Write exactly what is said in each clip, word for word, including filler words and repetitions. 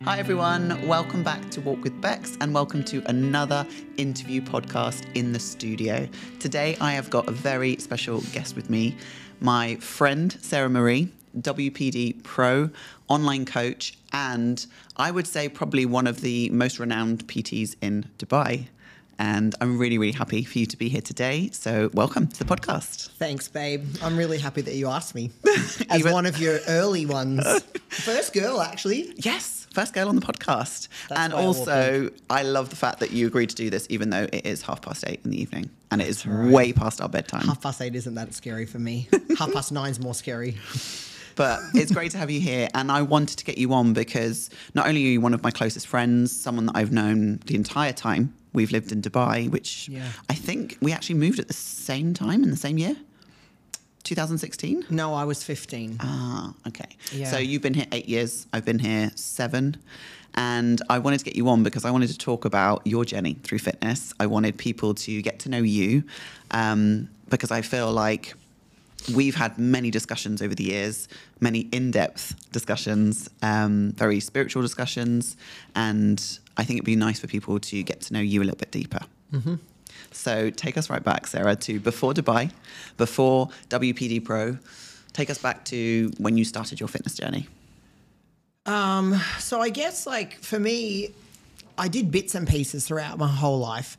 Hi everyone, welcome back to Walk with Bex and welcome to another interview podcast in the studio. Today I have got a very special guest with me, my friend Sarah Marie, W P D Pro, online coach, and I would say probably one of the most renowned P Ts in Dubai. And I'm really, really happy for you to be here today. So welcome to the podcast. Thanks, babe. I'm really happy that you asked me as Even- one of your early ones. First girl, actually. Yes, first girl on the podcast. That's and also, I, I love the fact that you agreed to do this, even though it is half past eight in the evening. And it is right. way past our bedtime. Half past eight isn't that scary for me. Half past nine's more scary. But it's great to have you here. And I wanted to get you on because not only are you one of my closest friends, someone that I've known the entire time we've lived in Dubai, which yeah. I think we actually moved at the same time in the same year, two thousand sixteen? No, I was fifteen. Ah, okay. Yeah. So you've been here eight years. I've been here seven. And I wanted to get you on because I wanted to talk about your journey through fitness. I wanted people to get to know you um, because I feel like we've had many discussions over the years, many in-depth discussions, um, very spiritual discussions, and I think it'd be nice for people to get to know you a little bit deeper. Mm-hmm. So take us right back, Sarah, to before Dubai, before W P D Pro. Take us back to when you started your fitness journey. Um, so I guess, like, for me, I did bits and pieces throughout my whole life.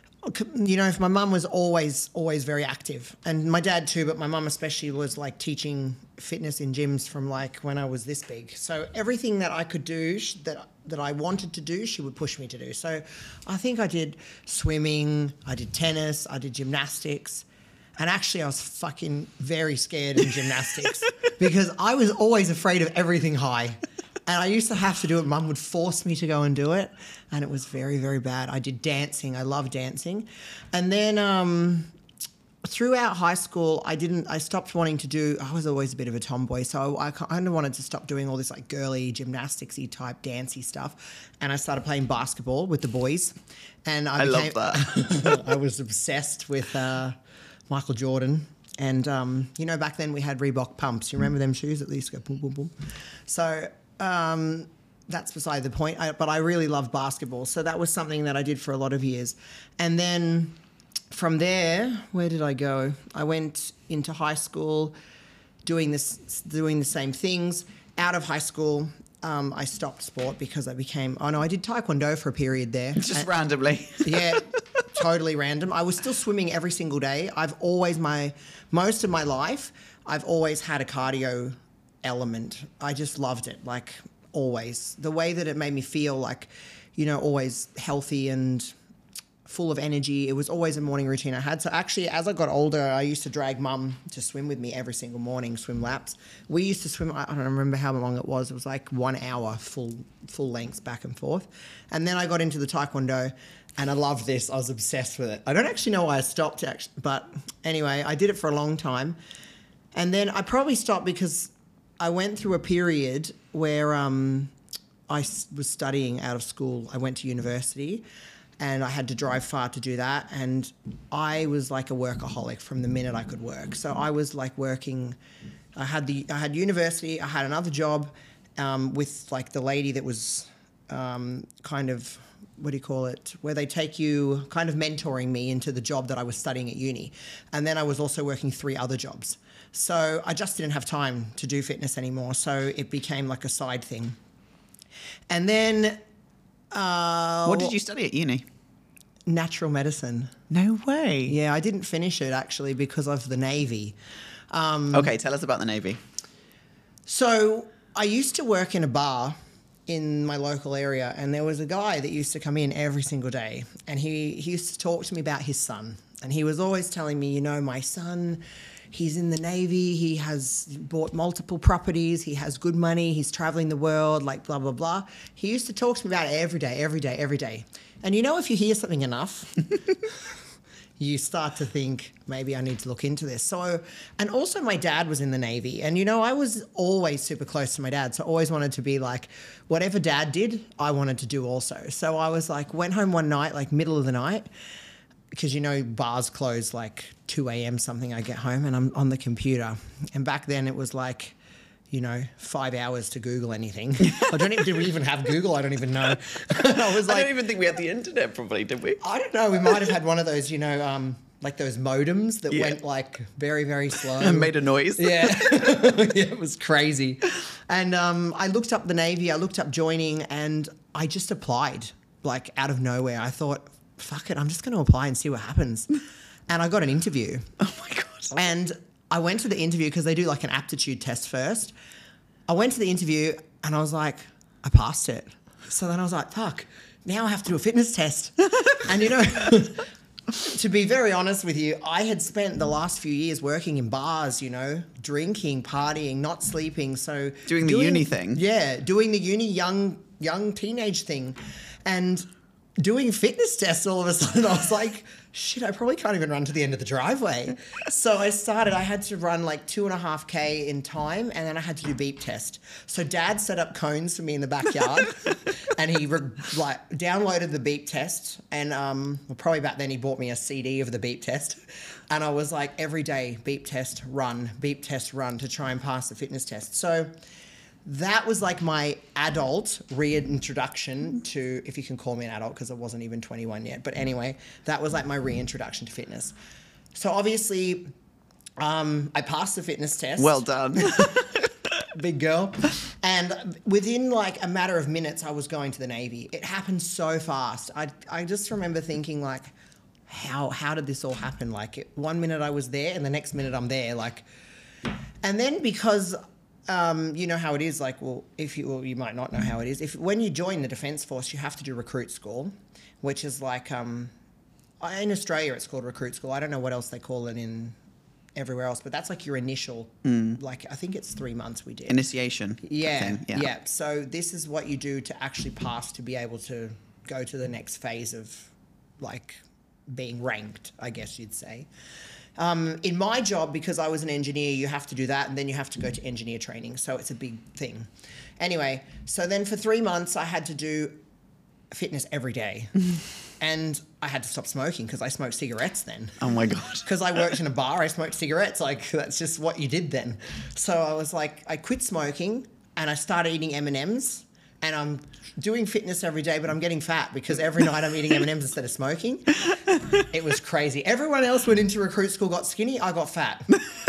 You know, if my mum was always, always very active, and my dad too, but my mum especially was like teaching fitness in gyms from like when I was this big. So everything that I could do that that I wanted to do, she would push me to do. So I think I did swimming, I did tennis, I did gymnastics. And actually I was fucking very scared in gymnastics because I was always afraid of everything high. And I used to have to do it. Mum would force me to go and do it. And it was very, very bad. I did dancing. I love dancing. And then um, throughout high school, I didn't, I stopped wanting to do, I was always a bit of a tomboy. So I kind of wanted to stop doing all this like girly gymnastics-y type dancey stuff. And I started playing basketball with the boys. And I, I became, love that. I was obsessed with uh, Michael Jordan. And, um, you know, back then we had Reebok pumps. You remember them shoes that used to go boom, boom, boom? So... Um, that's beside the point, I, but I really loved basketball. So that was something that I did for a lot of years. And then from there, where did I go? I went into high school doing this, doing the same things. Out of high school, um, I stopped sport because I became, oh no, I did Taekwondo for a period there. Just and, randomly. Yeah, totally random. I was still swimming every single day. I've always, my, most of my life, I've always had a cardio element. I just loved it, like always. The way that it made me feel like, you know, always healthy and full of energy. It was always a morning routine I had. So actually, as I got older, I used to drag mum to swim with me every single morning, swim laps. We used to swim, I don't remember how long it was. It was like one hour full, full lengths back and forth. And then I got into the Taekwondo and I loved this. I was obsessed with it. I don't actually know why I stopped, actually, but anyway, I did it for a long time. And then I probably stopped because I went through a period where um, I was studying out of school. I went to university and I had to drive far to do that. And I was like a workaholic from the minute I could work. So I was like working, I had the I had university, I had another job um, with like the lady that was um, kind of, what do you call it, where they take you kind of mentoring me into the job that I was studying at uni. And then I was also working three other jobs. So I just didn't have time to do fitness anymore. So it became like a side thing. And then... Uh, what did you study at uni? Natural medicine. No way. Yeah, I didn't finish it actually because of the Navy. Um, okay, tell us about the Navy. So I used to work in a bar in my local area, and there was a guy that used to come in every single day, and he, he used to talk to me about his son. And he was always telling me, you know, my son... he's in the Navy, he has bought multiple properties, he has good money, he's traveling the world, like blah, blah, blah. He used to talk to me about it every day, every day, every day. And you know, if you hear something enough, you start to think, maybe I need to look into this. So, and also my dad was in the Navy. And you know, I was always super close to my dad. So I always wanted to be like, whatever dad did, I wanted to do also. So I was like, went home one night, like middle of the night, because, you know, bars close like two a.m. something. I get home and I'm on the computer. And back then it was like, you know, five hours to Google anything. I don't even, did we even have Google? I don't even know. I was like, I don't even think we had the internet probably, did we? I don't know. We might have had one of those, you know, um, like those modems that Yeah. went like very, very slow. And made a noise. Yeah. Yeah, it was crazy. And um, I looked up the Navy, I looked up joining, and I just applied like out of nowhere. I thought, fuck it, I'm just going to apply and see what happens. And I got an interview. Oh my God. And I went to the interview because they do like an aptitude test first. I went to the interview and I was like, I passed it. So then I was like, fuck, now I have to do a fitness test. And you know, to be very honest with you, I had spent the last few years working in bars, you know, drinking, partying, not sleeping. So Doing the uni thing. Yeah, doing the uni young young teenage thing. And doing fitness tests all of a sudden, I was like, shit, I probably can't even run to the end of the driveway. So I started, I had to run like two and a half K in time, and then I had to do beep test. So Dad set up cones for me in the backyard and he re- like downloaded the beep test, and um, well, probably back then he bought me a C D of the beep test. And I was like, every day, beep test, run, beep test, run to try and pass the fitness test. So that was like my adult reintroduction to, if you can call me an adult, because I wasn't even twenty-one yet. But anyway, that was like my reintroduction to fitness. So obviously, um, I passed the fitness test. Well done. Big girl. And within like a matter of minutes, I was going to the Navy. It happened so fast. I, I just remember thinking like, how, how did this all happen? Like it, one minute I was there and the next minute I'm there. Like, and then because... Um, you know how it is, like, well, if you, well, you might not know how it is. If when you join the Defence Force, you have to do recruit school, which is like, um, in Australia it's called recruit school. I don't know what else they call it in everywhere else, but that's like your initial, mm. like, I think it's three months we did. Initiation. Yeah, thing. yeah. Yeah. So this is what you do to actually pass to be able to go to the next phase of, like, being ranked, I guess you'd say. Um, in my job, because I was an engineer, you have to do that, and then you have to go to engineer training. So it's a big thing. Anyway, so then for three months, I had to do fitness every day. And I had to stop smoking because I smoked cigarettes then. Oh my God. Because I worked in a bar, I smoked cigarettes. Like, that's just what you did then. So I was like, I quit smoking and I started eating M and M's. And I'm doing fitness every day, but I'm getting fat because every night I'm eating M and M's instead of smoking. It was crazy. Everyone else went into recruit school, got skinny. I got fat.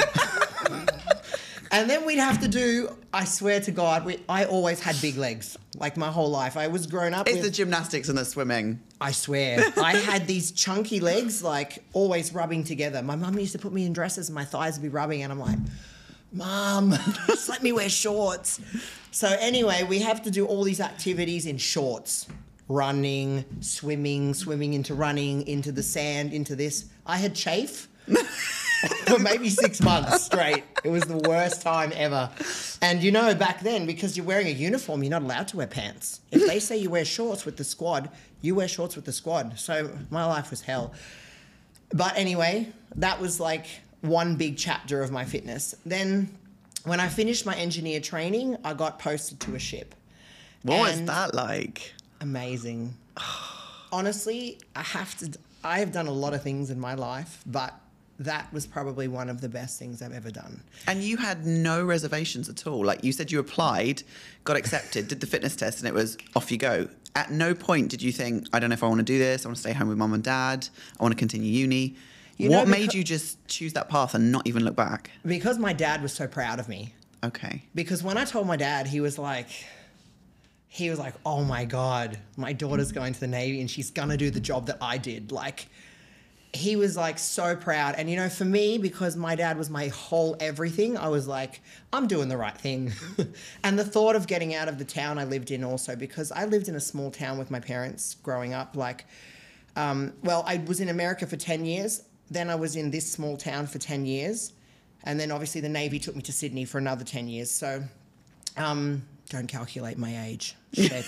And then we'd have to do, I swear to God, we, I always had big legs, like my whole life. I was grown up It's with... the gymnastics and the swimming. I swear. I had these chunky legs, like, always rubbing together. My mum used to put me in dresses and my thighs would be rubbing, and I'm like... Mum, just let me wear shorts. So anyway, we have to do all these activities in shorts. Running, swimming, swimming into running, into the sand, into this. I had chafe for maybe six months straight. It was the worst time ever. And you know, back then, because you're wearing a uniform, you're not allowed to wear pants. If they say you wear shorts with the squad, you wear shorts with the squad. So my life was hell. But anyway, that was like... one big chapter of my fitness. Then when I finished my engineer training, I got posted to a ship. What was And that like? Amazing. Honestly, I have to, I have done a lot of things in my life, but that was probably one of the best things I've ever done. And you had no reservations at all. Like you said, you applied, got accepted, did the fitness test, and it was off you go. At no point did you think, I don't know if I want to do this. I want to stay home with mum and dad. I want to continue uni. You what know, made you just choose that path and not even look back? Because my dad was so proud of me. Okay. Because when I told my dad, he was like, he was like, oh my God, my daughter's going to the Navy and she's going to do the job that I did. Like, he was like so proud. And you know, for me, because my dad was my whole everything, I was like, I'm doing the right thing. And the thought of getting out of the town I lived in also, because I lived in a small town with my parents growing up, like, um, well, I was in America for ten years. Then I was in this small town for ten years. And then obviously the Navy took me to Sydney for another ten years. So um, don't calculate my age. Shit.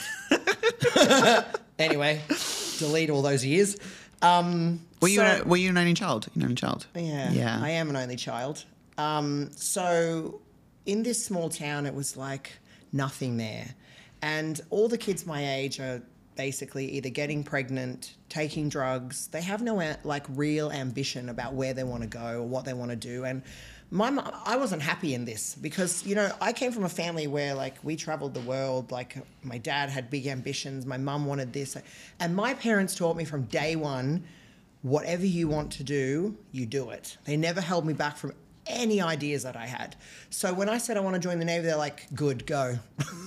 Anyway, delete all those years. Um, were, you so, an, were you an only child? An only child? Yeah, yeah. I am an only child. Um, so in this small town, it was like nothing there. And all the kids my age are basically either getting pregnant, taking drugs. They have no a- like real ambition about where they want to go or what they want to do. And my mum, I wasn't happy in this because, you know, I came from a family where like we traveled the world. Like my dad had big ambitions. My mum wanted this. And my parents taught me from day one, whatever you want to do, you do it. They never held me back from any ideas that I had. So when I said I want to join the Navy, they're like, good, go.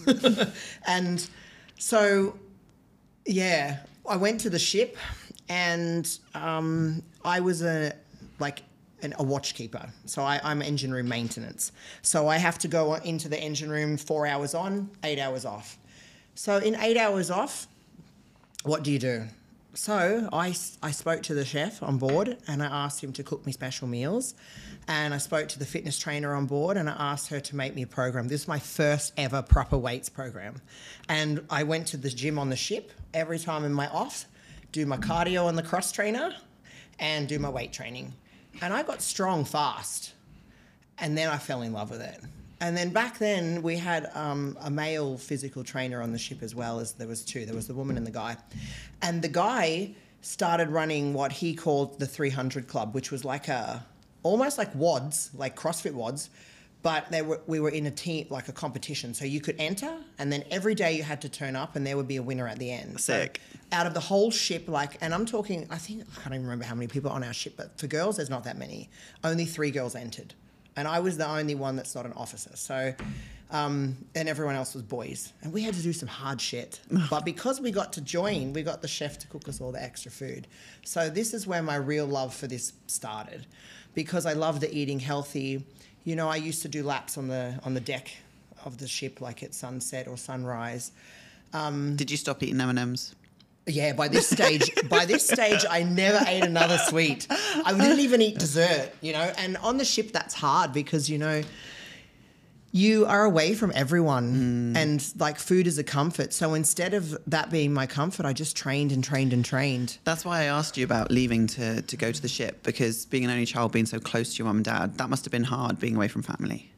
And so, yeah, I went to the ship and um, I was a, like, an, a watchkeeper. So I, I'm engine room maintenance. So I have to go into the engine room four hours on, eight hours off. So in eight hours off, what do you do? So I, I spoke to the chef on board and I asked him to cook me special meals. And I spoke to the fitness trainer on board and I asked her to make me a program. This is my first ever proper weights program. And I went to the gym on the ship every time in my off, do my cardio on the cross trainer and do my weight training. And I got strong fast. And then I fell in love with it. And then back then we had um, a male physical trainer on the ship as well, as there was two. There was the woman and the guy. And the guy started running what he called the three hundred Club, which was like a, almost like W O Ds, like CrossFit W O Ds, but they were, we were in a team, like a competition. So you could enter and then every day you had to turn up and there would be a winner at the end. Sick. So out of the whole ship, like, and I'm talking, I think, I can't even remember how many people on our ship, but for girls, there's not that many. Only three girls entered. And I was the only one that's not an officer. So, um, and everyone else was boys. And we had to do some hard shit. But because we got to join, we got the chef to cook us all the extra food. So this is where my real love for this started. Because I loved the eating healthy. You know, I used to do laps on the on the deck of the ship, like at sunset or sunrise. Um, Did you stop eating M and M's? Yeah, by this stage, by this stage, I never ate another sweet. I didn't even eat dessert, you know. And on the ship, that's hard because, you know, you are away from everyone, mm. and like food is a comfort. So instead of that being my comfort, I just trained and trained and trained. That's why I asked you about leaving to to go to the ship, because being an only child, being so close to your mum and dad, that must have been hard being away from family.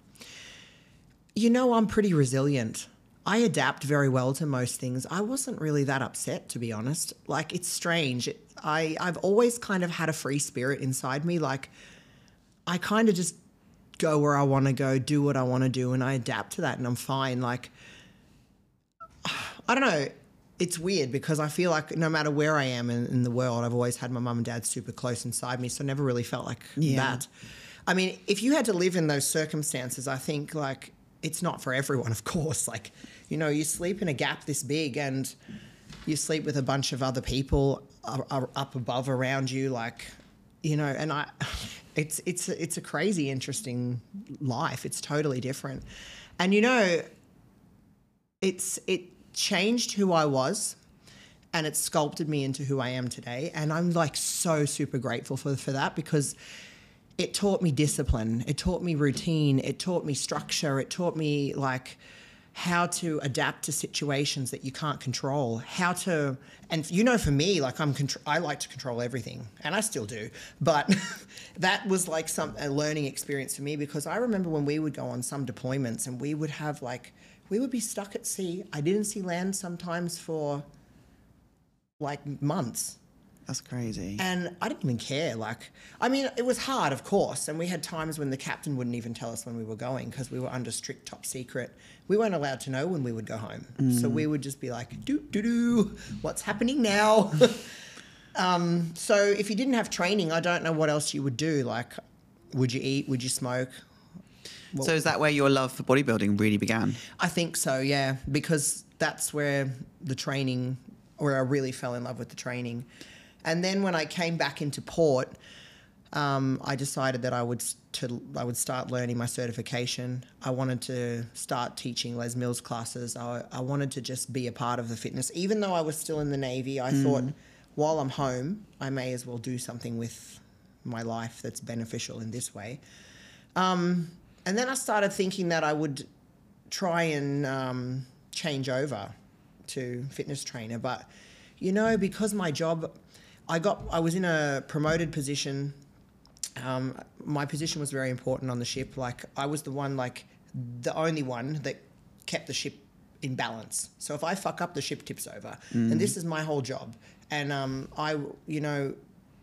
You know, I'm pretty resilient. I adapt very well to most things. I wasn't really that upset, to be honest. Like, it's strange. It, I, I've always kind of had a free spirit inside me. Like, I kind of just go where I want to go, do what I want to do, and I adapt to that, and I'm fine. Like, I don't know. It's weird because I feel like no matter where I am in, in the world, I've always had my mum and dad super close inside me, so I never really felt like yeah. that. I mean, if you had to live in those circumstances, I think, like, it's not for everyone, of course. Like, you know, you sleep in a gap this big and you sleep with a bunch of other people are, are up above around you, like, you know, and I, it's, it's, it's a crazy, interesting life. It's totally different. And, you know, it's, it changed who I was and it sculpted me into who I am today. And I'm like so super grateful for, for that because it taught me discipline. It taught me routine. It taught me structure. It taught me like how to adapt to situations that you can't control. How to, and you know, for me, like I'm, contr- I like to control everything, and I still do. But that was like some a learning experience for me because I remember when we would go on some deployments and we would have like we would be stuck at sea. I didn't see land sometimes for like months. That's crazy. And I didn't even care. Like, I mean, it was hard, of course. And we had times when the captain wouldn't even tell us when we were going because we were under strict top secret. We weren't allowed to know when we would go home. Mm. So we would just be like, doo, doo, doo, what's happening now? um, so if you didn't have training, I don't know what else you would do. Like, would you eat? Would you smoke? What? So is that where your love for bodybuilding really began? I think so, yeah. Because that's where the training, where I really fell in love with the training. And then when I came back into port, um, I decided that I would to I would start learning my certification. I wanted to start teaching Les Mills classes. I, I wanted to just be a part of the fitness. Even though I was still in the Navy, I mm. thought while I'm home, I may as well do something with my life that's beneficial in this way. Um, and then I started thinking that I would try and um, change over to fitness trainer. But, you know, because my job... I got. I was in a promoted position. Um, my position was very important on the ship. Like I was the one, like the only one that kept the ship in balance. So if I fuck up, the ship tips over. Mm. And this is my whole job. And um, I, you know,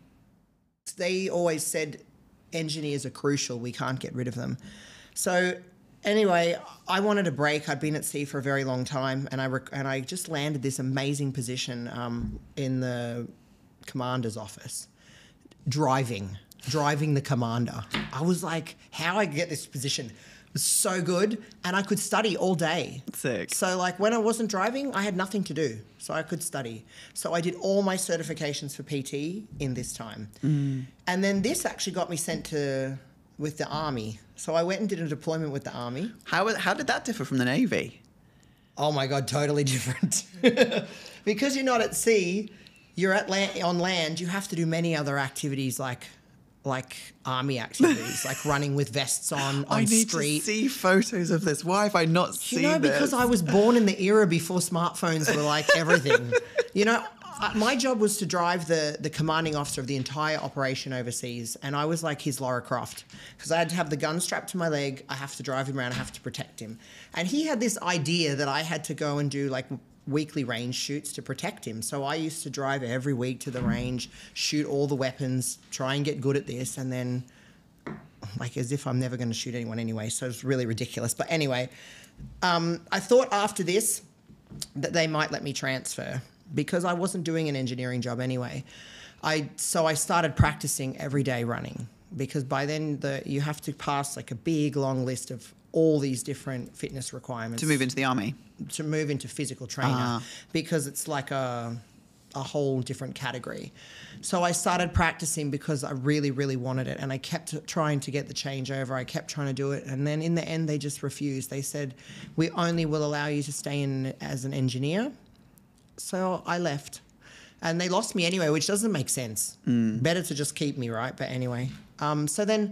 they always said engineers are crucial. We can't get rid of them. So anyway, I wanted a break. I'd been at sea for a very long time, and I rec- and I just landed this amazing position um, in the commander's office, driving, driving the commander. I was like, how I get this position? It was so good, and I could study all day. Sick. So like when I wasn't driving, I had nothing to do, so I could study. So I did all my certifications for P T in this time, mm. and then this actually got me sent to with the Army. So I went and did a deployment with the Army. How how did that differ from the Navy? Oh my God, totally different. Because you're not at sea, you're at land, on land. You have to do many other activities like like Army activities, like running with vests on on I need street. to see photos of this. Why have I not seen You know, this? because I was born in the era before smartphones were like everything. You know, my job was to drive the, the commanding officer of the entire operation overseas, and I was like his Lara Croft because I had to have the gun strapped to my leg. I have to drive him around. I have to protect him. And he had this idea that I had to go and do like weekly range shoots to protect him. So I used to drive every week to the range, shoot all the weapons, try and get good at this, and then like as if I'm never going to shoot anyone anyway. So it's really ridiculous. But anyway, um, I thought after this that they might let me transfer, because I wasn't doing an engineering job anyway. I so I started practicing every day running, because by then the you have to pass like a big long list of all these different fitness requirements to move into the Army, to move into physical trainer, uh. because it's like a a whole different category. So I started practicing because I really, really wanted it, and I kept trying to get the changeover. I kept trying to do it, and then in the end, they just refused. They said, "We only will allow you to stay in as an engineer." So I left, and they lost me anyway, which doesn't make sense. Mm. Better to just keep me, right? But anyway, um, so then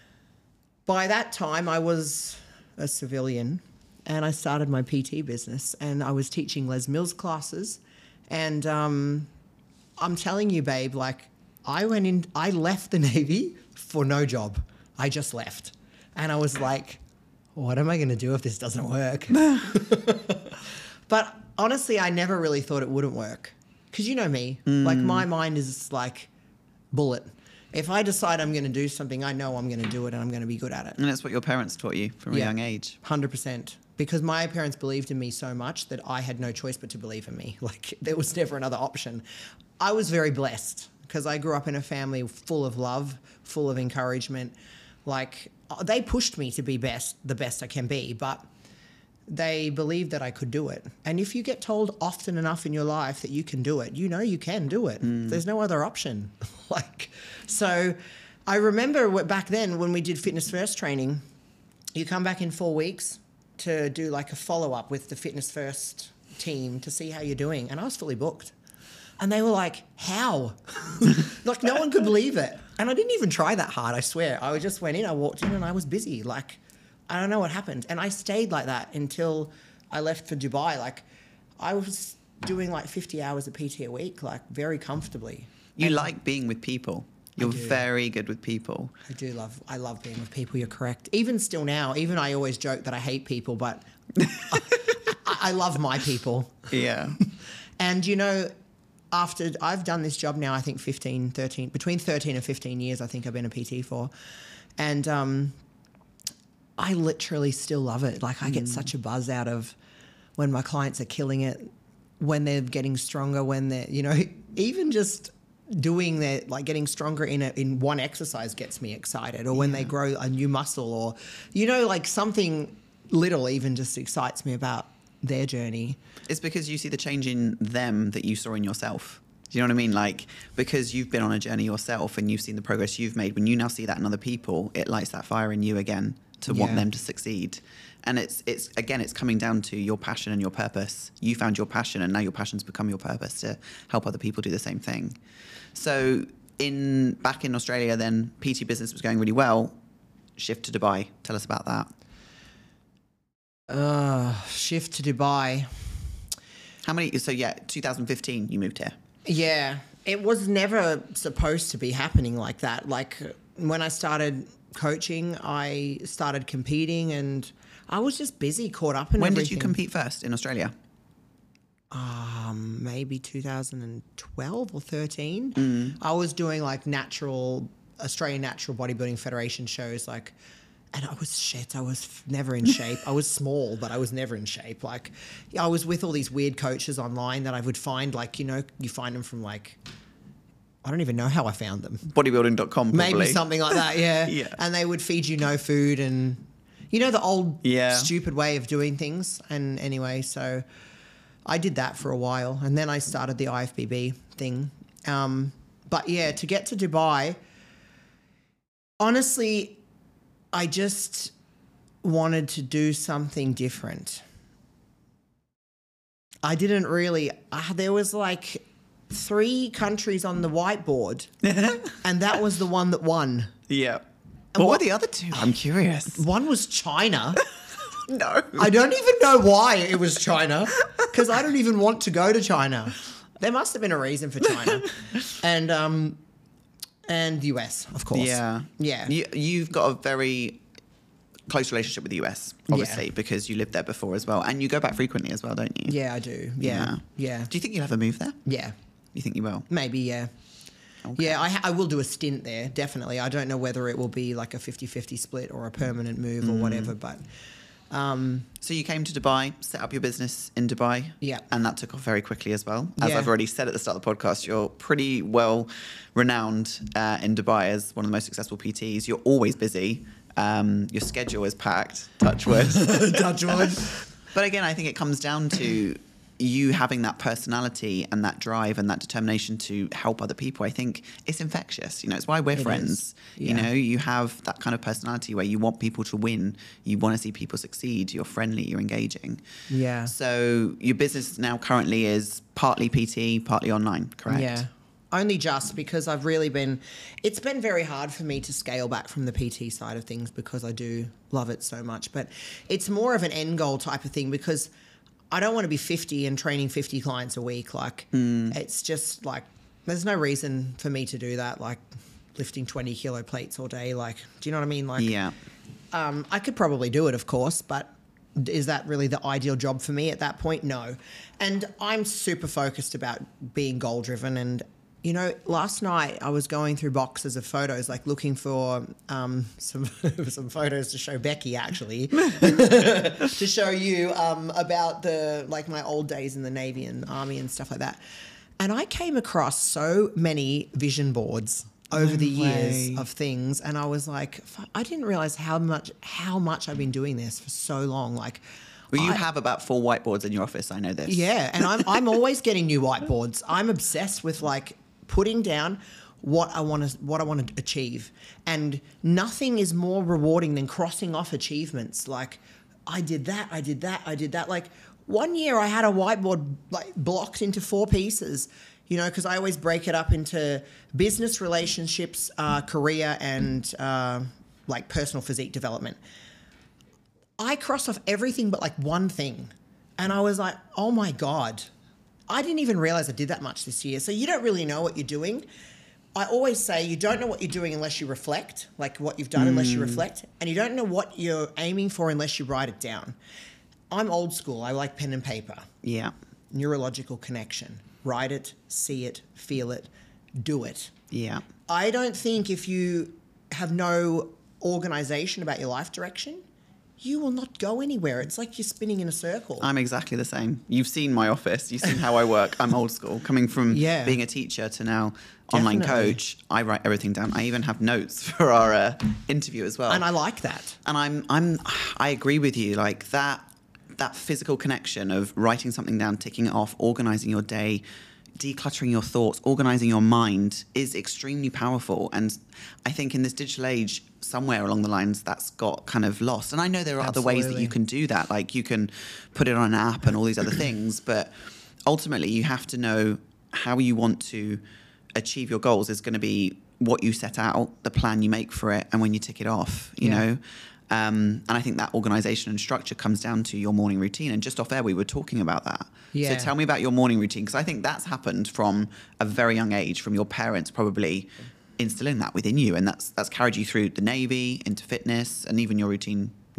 by that time I was a civilian, and I started my P T business, and I was teaching Les Mills classes, and um, I'm telling you, babe, like I went in, I left the Navy for no job. I just left, and I was like, what am I going to do if this doesn't work? But honestly, I never really thought it wouldn't work, because you know me, mm. like my mind is like bullet. If I decide I'm going to do something, I know I'm going to do it, and I'm going to be good at it. And that's what your parents taught you from yeah, a young age. one hundred percent. Because my parents believed in me so much that I had no choice but to believe in me. Like there was never another option. I was very blessed because I grew up in a family full of love, full of encouragement. Like they pushed me to be best, the best I can be, but they believed that I could do it. And if you get told often enough in your life that you can do it, you know you can do it. Mm. There's no other option. Like, so I remember what, back then when we did Fitness First training, you come back in four weeks to do like a follow-up with the Fitness First team to see how you're doing. And I was fully booked. And they were like, how? Like no one could believe it. And I didn't even try that hard, I swear. I just went in, I walked in and I was busy. Like, I don't know what happened. And I stayed like that until I left for Dubai. Like I was doing like fifty hours of P T a week, like very comfortably. You and like being with people. You're very good with people. I do love, I love being with people. You're correct. Even still now, even I always joke that I hate people, but I, I love my people. Yeah. And you know, after I've done this job now, I think fifteen, thirteen, between thirteen and fifteen years, I think I've been a P T for. And, um, I literally still love it. Like I get mm. such a buzz out of when my clients are killing it, when they're getting stronger, when they're, you know, even just doing that, like getting stronger in a, in one exercise gets me excited, or when yeah. they grow a new muscle, or, you know, like something little even just excites me about their journey. It's because you see the change in them that you saw in yourself. Do you know what I mean? Like, because you've been on a journey yourself and you've seen the progress you've made, when you now see that in other people, it lights that fire in you again to yeah. want them to succeed. And it's, it's again, it's coming down to your passion and your purpose. You found your passion, and now your passion's become your purpose to help other people do the same thing. So in back in Australia, then P T business was going really well. Shift to Dubai. Tell us about that. Uh, shift to Dubai. How many? So yeah, two thousand fifteen, you moved here. Yeah, it was never supposed to be happening like that. Like when I started coaching, I started competing, and I was just busy, caught up in When everything. did you compete first in Australia? Um, maybe two thousand twelve or thirteen. Mm. I was doing like natural, Australian Natural Bodybuilding Federation shows, like, and I was shit. I was f- never in shape. I was small, but I was never in shape. Like, yeah, I was with all these weird coaches online that I would find, like, you know, you find them from like, I don't even know how I found them. bodybuilding dot com probably. Maybe something like that, yeah. Yeah. And they would feed you no food and, you know, the old Yeah. stupid way of doing things. And anyway, so I did that for a while. And then I started the I F B B thing. Um, but yeah, to get to Dubai, honestly, I just wanted to do something different. I didn't really, uh, there was like three countries on the whiteboard and that was the one that won. Yeah. What, what- were the other two? I'm curious. One was China. No. I don't even know why it was China because I don't even want to go to China. There must have been a reason for China. And um, and U S, of course. Yeah. Yeah. You, you've got a very close relationship with the U S, obviously, Yeah. because you lived there before as well. And you go back frequently as well, don't you? Yeah, I do. Yeah. Yeah. Do you think you'll ever move there? Yeah. You think you will? Maybe, yeah. Okay. Yeah, I, I will do a stint there, definitely. I don't know whether it will be like a fifty-fifty split or a permanent move Mm. or whatever, but um, So you came to Dubai, set up your business in Dubai. Yeah. And that took off very quickly as well. As Yeah. I've already said at the start of the podcast, you're pretty well renowned uh, in Dubai as one of the most successful P Ts. You're always busy. Um, your schedule is packed, touch wood. touch wood. But again, I think it comes down to you having that personality and that drive and that determination to help other people. I think it's infectious. You know, it's why we're It friends. is. You Yeah. know, you have that kind of personality where you want people to win. You want to see people succeed. You're friendly. You're engaging. Yeah. So your business now currently is partly P T, partly online, correct? Yeah. Only just because I've really been, it's been very hard for me to scale back from the P T side of things because I do love it so much. But it's more of an end goal type of thing because I don't want to be fifty and training fifty clients a week. Like, Mm. it's just like, there's no reason for me to do that. Like, lifting twenty kilo plates all day. Like, do you know what I mean? Like, Yeah. um, I could probably do it, of course, but is that really the ideal job for me at that point? No. And I'm super focused about being goal driven. And, you know, last night I was going through boxes of photos, like looking for um, some some photos to show Becky, actually, to show you um, about the like my old days in the Navy and Army and stuff like that. And I came across so many vision boards over No the years way. of things, and I was like, "Fu- I didn't realize how much how much I've been doing this for so long. Like, Well, you I- have about four whiteboards in your office. I know this. yeah, and I'm I'm always getting new whiteboards. I'm obsessed with like putting down what I want to what I want to achieve, and nothing is more rewarding than crossing off achievements. Like, I did that, I did that, I did that. Like one year, I had a whiteboard like blocked into four pieces. You know, because I always break it up into business, relationships, uh, career, and uh, like personal physique development. I crossed off everything but like one thing. And I was like, oh my God, I didn't even realize I did that much this year. So you don't really know what you're doing. I always say you don't know what you're doing unless you reflect, like what you've done unless you reflect. And you don't know what you're aiming for unless you write it down. I'm old school. I like pen and paper. Yeah. Neurological connection. Write it, see it, feel it, do it. Yeah. I don't think if you have no organization about your life direction, you will not go anywhere. It's like you're spinning in a circle. I'm exactly the same. You've seen my office. You've seen how I work. I'm old school. Coming from Yeah. being a teacher to now online Definitely. coach, I write everything down. I even have notes for our uh, interview as well. And I like that. And I'm I'm I agree with you. Like that that physical connection of writing something down, ticking it off, organizing your day, decluttering your thoughts, organizing your mind is extremely powerful. And I think in this digital age, somewhere along the lines that's got kind of lost. And I know there are other ways that Absolutely. you can do that. Like you can put it on an app and all these other things, but ultimately you have to know how you want to achieve your goals is going to be what you set out, the plan you make for it, and when you tick it off, you Yeah. know. Um, and I think that organization and structure comes down to your morning routine. And just off air, we were talking about that. Yeah. So tell me about your morning routine, because I think that's happened from a very young age, from your parents probably instilling that within you, and that's that's carried you through the Navy, into fitness, and even your routine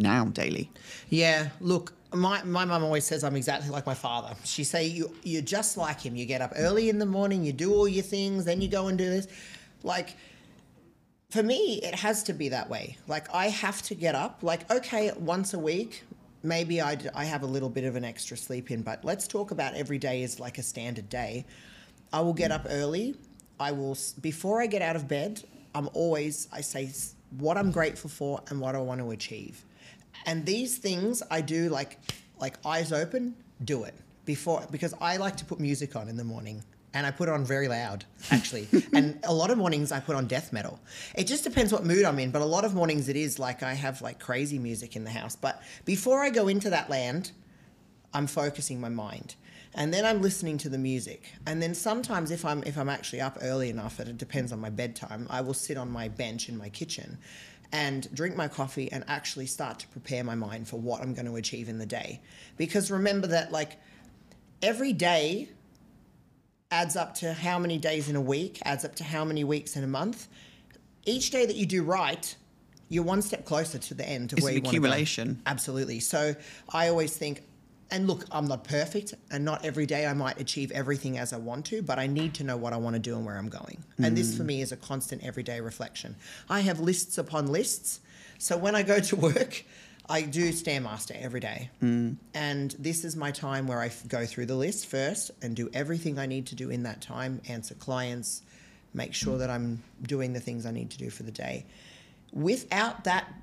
now daily. Yeah, look, my my mum always says I'm exactly like my father. She say you you're just like him. You get up early in the morning, you do all your things, then you go and do this. Like, for me, it has to be that way. Like, I have to get up. Like, okay, once a week, maybe I, I have a little bit of an extra sleep in, but let's talk about every day is like a standard day. I will get up early. I will, before I get out of bed, I'm always, I say what I'm grateful for and what I want to achieve. And these things I do like, like eyes open, do it before, because I like to put music on in the morning. And I put it on very loud, actually. And a lot of mornings I put on death metal. It just depends what mood I'm in. But a lot of mornings it is like I have like crazy music in the house. But before I go into that land, I'm focusing my mind. And then I'm listening to the music. And then sometimes if I'm if I'm actually up early enough, it depends on my bedtime, I will sit on my bench in my kitchen and drink my coffee and actually start to prepare my mind for what I'm going to achieve in the day. Because remember that like every day adds up to how many days in a week, adds up to how many weeks in a month. Each day that you do right, you're one step closer to the end of It's where an you want to go. accumulation. Absolutely. So I always think, and look, I'm not perfect, and not every day I might achieve everything as I want to, but I need to know what I want to do and where I'm going. Mm. And this for me is a constant everyday reflection. I have lists upon lists. So when I go to work, I do Stairmaster every day. Mm. And this is my time where I f- go through the list first and do everything I need to do in that time, answer clients, make sure that I'm doing the things I need to do for the day. Without that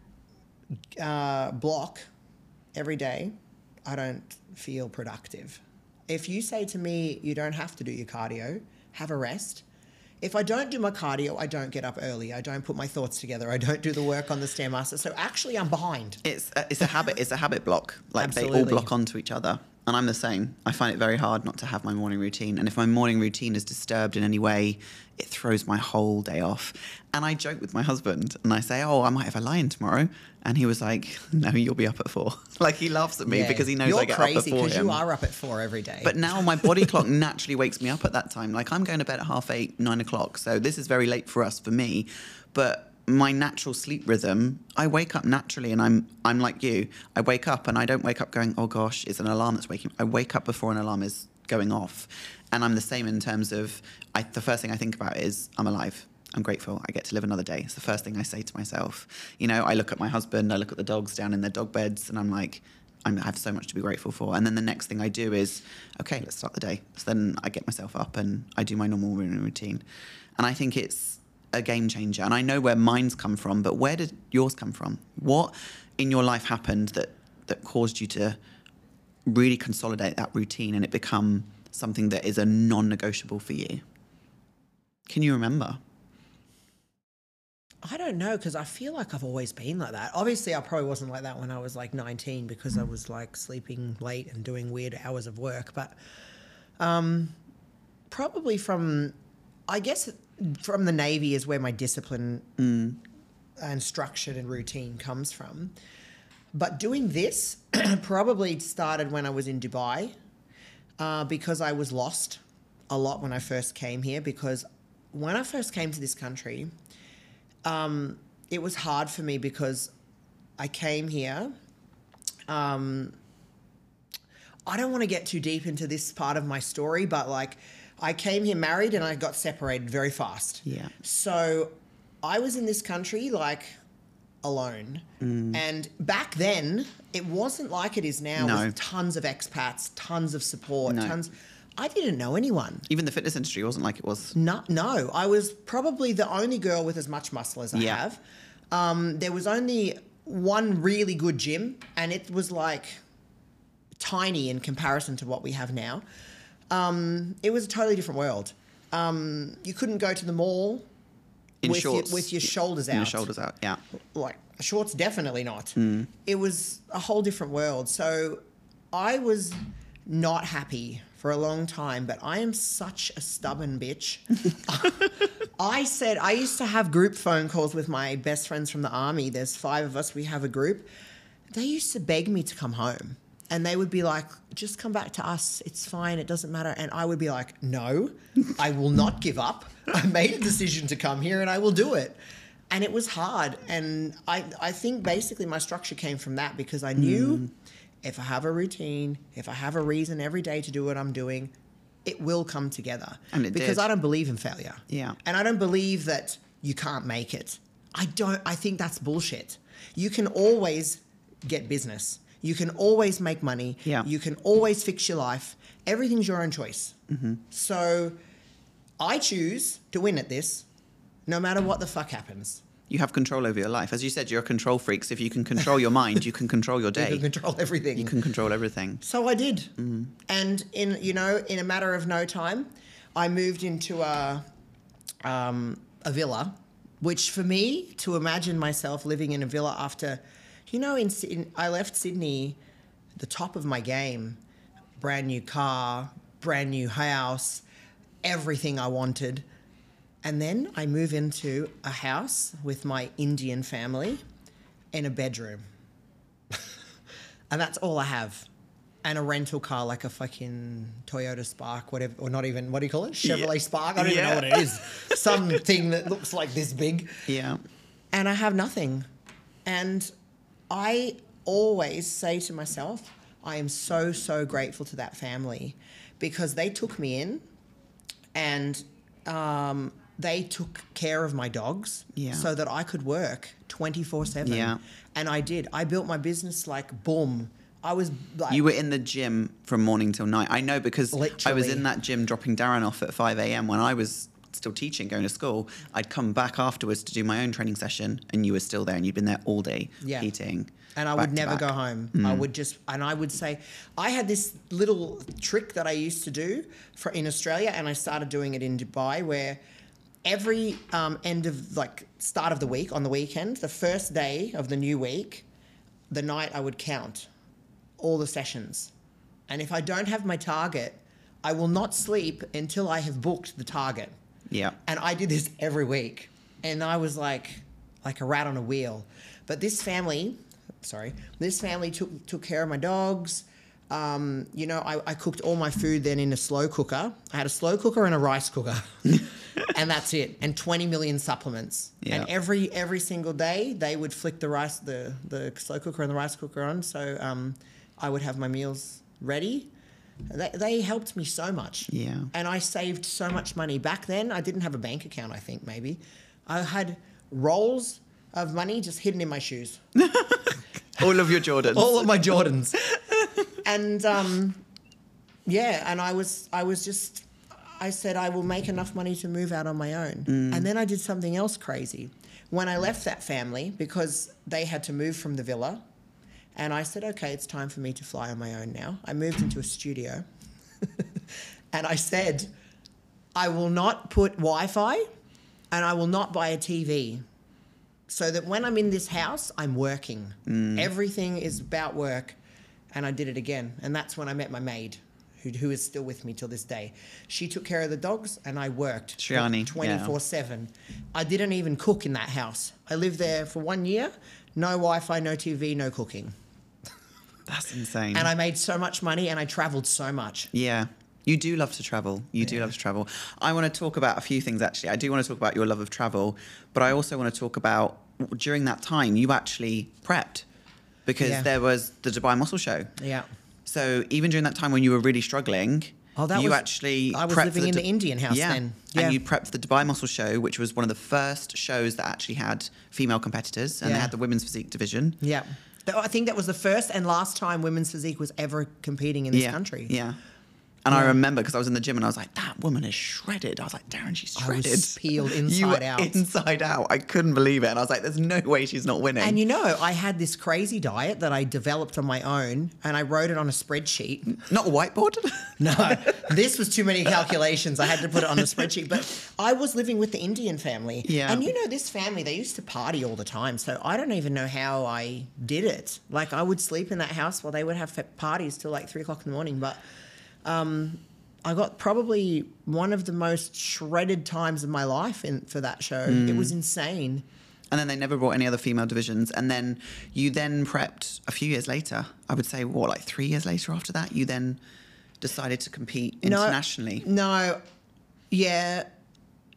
uh, block every day, I don't feel productive. If you say to me, you don't have to do your cardio, have a rest. If I don't do my cardio, I don't get up early. I don't put my thoughts together. I don't do the work on the Stairmaster. So actually, I'm behind. It's a, it's a habit. It's a habit block. Like Absolutely. They all block onto each other. And I'm the same. I find it very hard not to have my morning routine. And if my morning routine is disturbed in any way, it throws my whole day off. And I joke with my husband and I say, oh, I might have a lie-in tomorrow. And he was like, no, you'll be up at four. Like he laughs at me Yeah. because he knows You're I get crazy up at four. because you are up at four every day. But now my body clock naturally wakes me up at that time. Like I'm going to bed at half eight, nine o'clock. So this is very late for us, for me. But my natural sleep rhythm, I wake up naturally, and I'm I'm like you. I wake up and I don't wake up going, oh gosh, it's an alarm that's waking me. I wake up before an alarm is going off. And I'm the same in terms of, I, the first thing I think about is I'm alive. I'm grateful. I get to live another day. It's the first thing I say to myself. You know, I look at my husband, I look at the dogs down in their dog beds, and I'm like, I'm, I have so much to be grateful for. And then the next thing I do is, okay, let's start the day. So then I get myself up and I do my normal morning routine. And I think it's a game changer. And I know where mine's come from, but where did yours come from? What in your life happened that, that caused you to really consolidate that routine and it become something that is a non-negotiable for you? Can you remember? I don't know, because I feel like I've always been like that. Obviously, I probably wasn't like that when I was like nineteen because I was like sleeping late and doing weird hours of work. But um, probably from, I guess, from the Navy is where my discipline mm. and structure and routine comes from. But doing this probably started when I was in Dubai uh, because I was lost a lot when I first came here. Because when I first came to this country, Um, it was hard for me because I came here. Um, I don't want to get too deep into this part of my story, but like I came here married and I got separated very fast. Yeah. So I was in this country like alone. Mm. And back then it wasn't like it is now No. with tons of expats, tons of support, No. tons. I didn't know anyone. Even the fitness industry wasn't like it was. No, no. I was probably the only girl with as much muscle as I Yeah. have. Um, there was only one really good gym, and it was like tiny in comparison to what we have now. Um, it was a totally different world. Um, you couldn't go to the mall In with, shorts. Your, with your shoulders out. Your shoulders out, yeah. Like shorts, definitely not. Mm. It was a whole different world. So I was not happy for a long time, but I am such a stubborn bitch. I said, I used to have group phone calls with my best friends from the army. There's five of us, we have a group. They used to beg me to come home. And they would be like, just come back to us. It's fine. It doesn't matter. And I would be like, no, I will not give up. I made a decision to come here and I will do it. and it was hard. And I, I think basically my structure came from that, because I knew mm. if I have a routine, if I have a reason every day to do what I'm doing, it will come together. And it because did. I don't believe in failure. Yeah. And I don't believe that you can't make it. I don't, I think that's bullshit. You can always get business. You can always make money. Yeah. You can always fix your life. Everything's your own choice. Mm-hmm. So I choose to win at this, no matter what the fuck happens. You have control over your life. As you said, you're a control freak. So if you can control your mind, you can control your day. You can control everything. You can control everything. So I did. Mm. And in, you know, in a matter of no time, I moved into a, um, a villa, which for me, to imagine myself living in a villa after, you know, in, in I left Sydney, the top of my game, brand new car, brand new house, everything I wanted. And then I move into a house with my Indian family in a bedroom. And that's all I have. And a rental car, like a fucking Toyota Spark, whatever, or not even, what do you call it? Chevrolet Yeah. Spark? I don't Yeah. even know what it is. Something that looks like this big. Yeah. And I have nothing. And I always say to myself, I am so, so grateful to that family, because they took me in and um, they took care of my dogs Yeah. so that I could work twenty-four seven. Yeah. And I did. I built my business like boom. I was like... You were in the gym from morning till night. I know, because I was Literally. in that gym dropping Darren off at five a.m. when I was still teaching, going to school. I'd come back afterwards to do my own training session, and you were still there, and you'd been there all day Yeah. eating. And I back would to never back. go home. I would just, and I would say, I had this little trick that I used to do for in Australia, and I started doing it in Dubai, where every um, end of, like, start of the week, on the weekend, the first day of the new week, the night I would count all the sessions. And if I don't have my target, I will not sleep until I have booked the target. Yeah. And I did this every week. And I was like, like a rat on a wheel. But this family, sorry, this family took took care of my dogs. Um, you know, I, I cooked all my food then in a slow cooker. I had a slow cooker and a rice cooker. And that's it. And twenty million supplements. Yeah. And every every single day they would flick the rice, the, the slow cooker and the rice cooker on. So um, I would have my meals ready. They, they helped me so much. Yeah. And I saved so much money. Back then, I didn't have a bank account, I think, maybe. I had rolls of money just hidden in my shoes. All of your Jordans. All of my Jordans. And, um, yeah, and I was, I was just, I said, I will make enough money to move out on my own. Mm. And then I did something else crazy. When I left that family, because they had to move from the villa, and I said, okay, it's time for me to fly on my own now. I moved into a studio. And I said, I will not put Wi-Fi and I will not buy a T V, so that when I'm in this house, I'm working. Mm. Everything is about work. And I did it again. And that's when I met my maid, who, who is still with me till this day. She took care of the dogs and I worked Shriani, twenty-four seven. I didn't even cook in that house. I lived there for one year. No Wi-Fi, no T V, no cooking. That's insane. And I made so much money and I traveled so much. Yeah. You do love to travel. You do Yeah. love to travel. I want to talk about a few things, actually. I do want to talk about your love of travel, but I also want to talk about, during that time, you actually prepped, because Yeah. there was the Dubai Muscle Show. Yeah. So even during that time when you were really struggling, Oh, that you was- actually I was prepped living for in Du- the Indian house yeah. then. Yeah. And you prepped for the Dubai Muscle Show, which was one of the first shows that actually had female competitors, and they Yeah. had the women's physique division. Yeah. Th- I think that was the first and last time women's physique was ever competing in this yeah. country. Yeah. And I Yeah. remember, because I was in the gym and I was like, that woman is shredded. I was like, Darren, she's I was shredded. peeled You were inside out. Inside out. I couldn't believe it. And I was like, there's no way she's not winning. And you know, I had this crazy diet that I developed on my own and I wrote it on a spreadsheet. Not a whiteboard? No, this was too many calculations. I had to put it on the spreadsheet. But I was living with the Indian family. Yeah. And you know, this family, they used to party all the time. So I don't even know how I did it. Like, I would sleep in that house while they would have fa- parties till like three o'clock in the morning. But um, I got probably one of the most shredded times of my life in, for that show. It was insane. And then they never brought any other female divisions. And then you then prepped a few years later. I would say, what, like three years later after that, you then decided to compete No, internationally. No, yeah.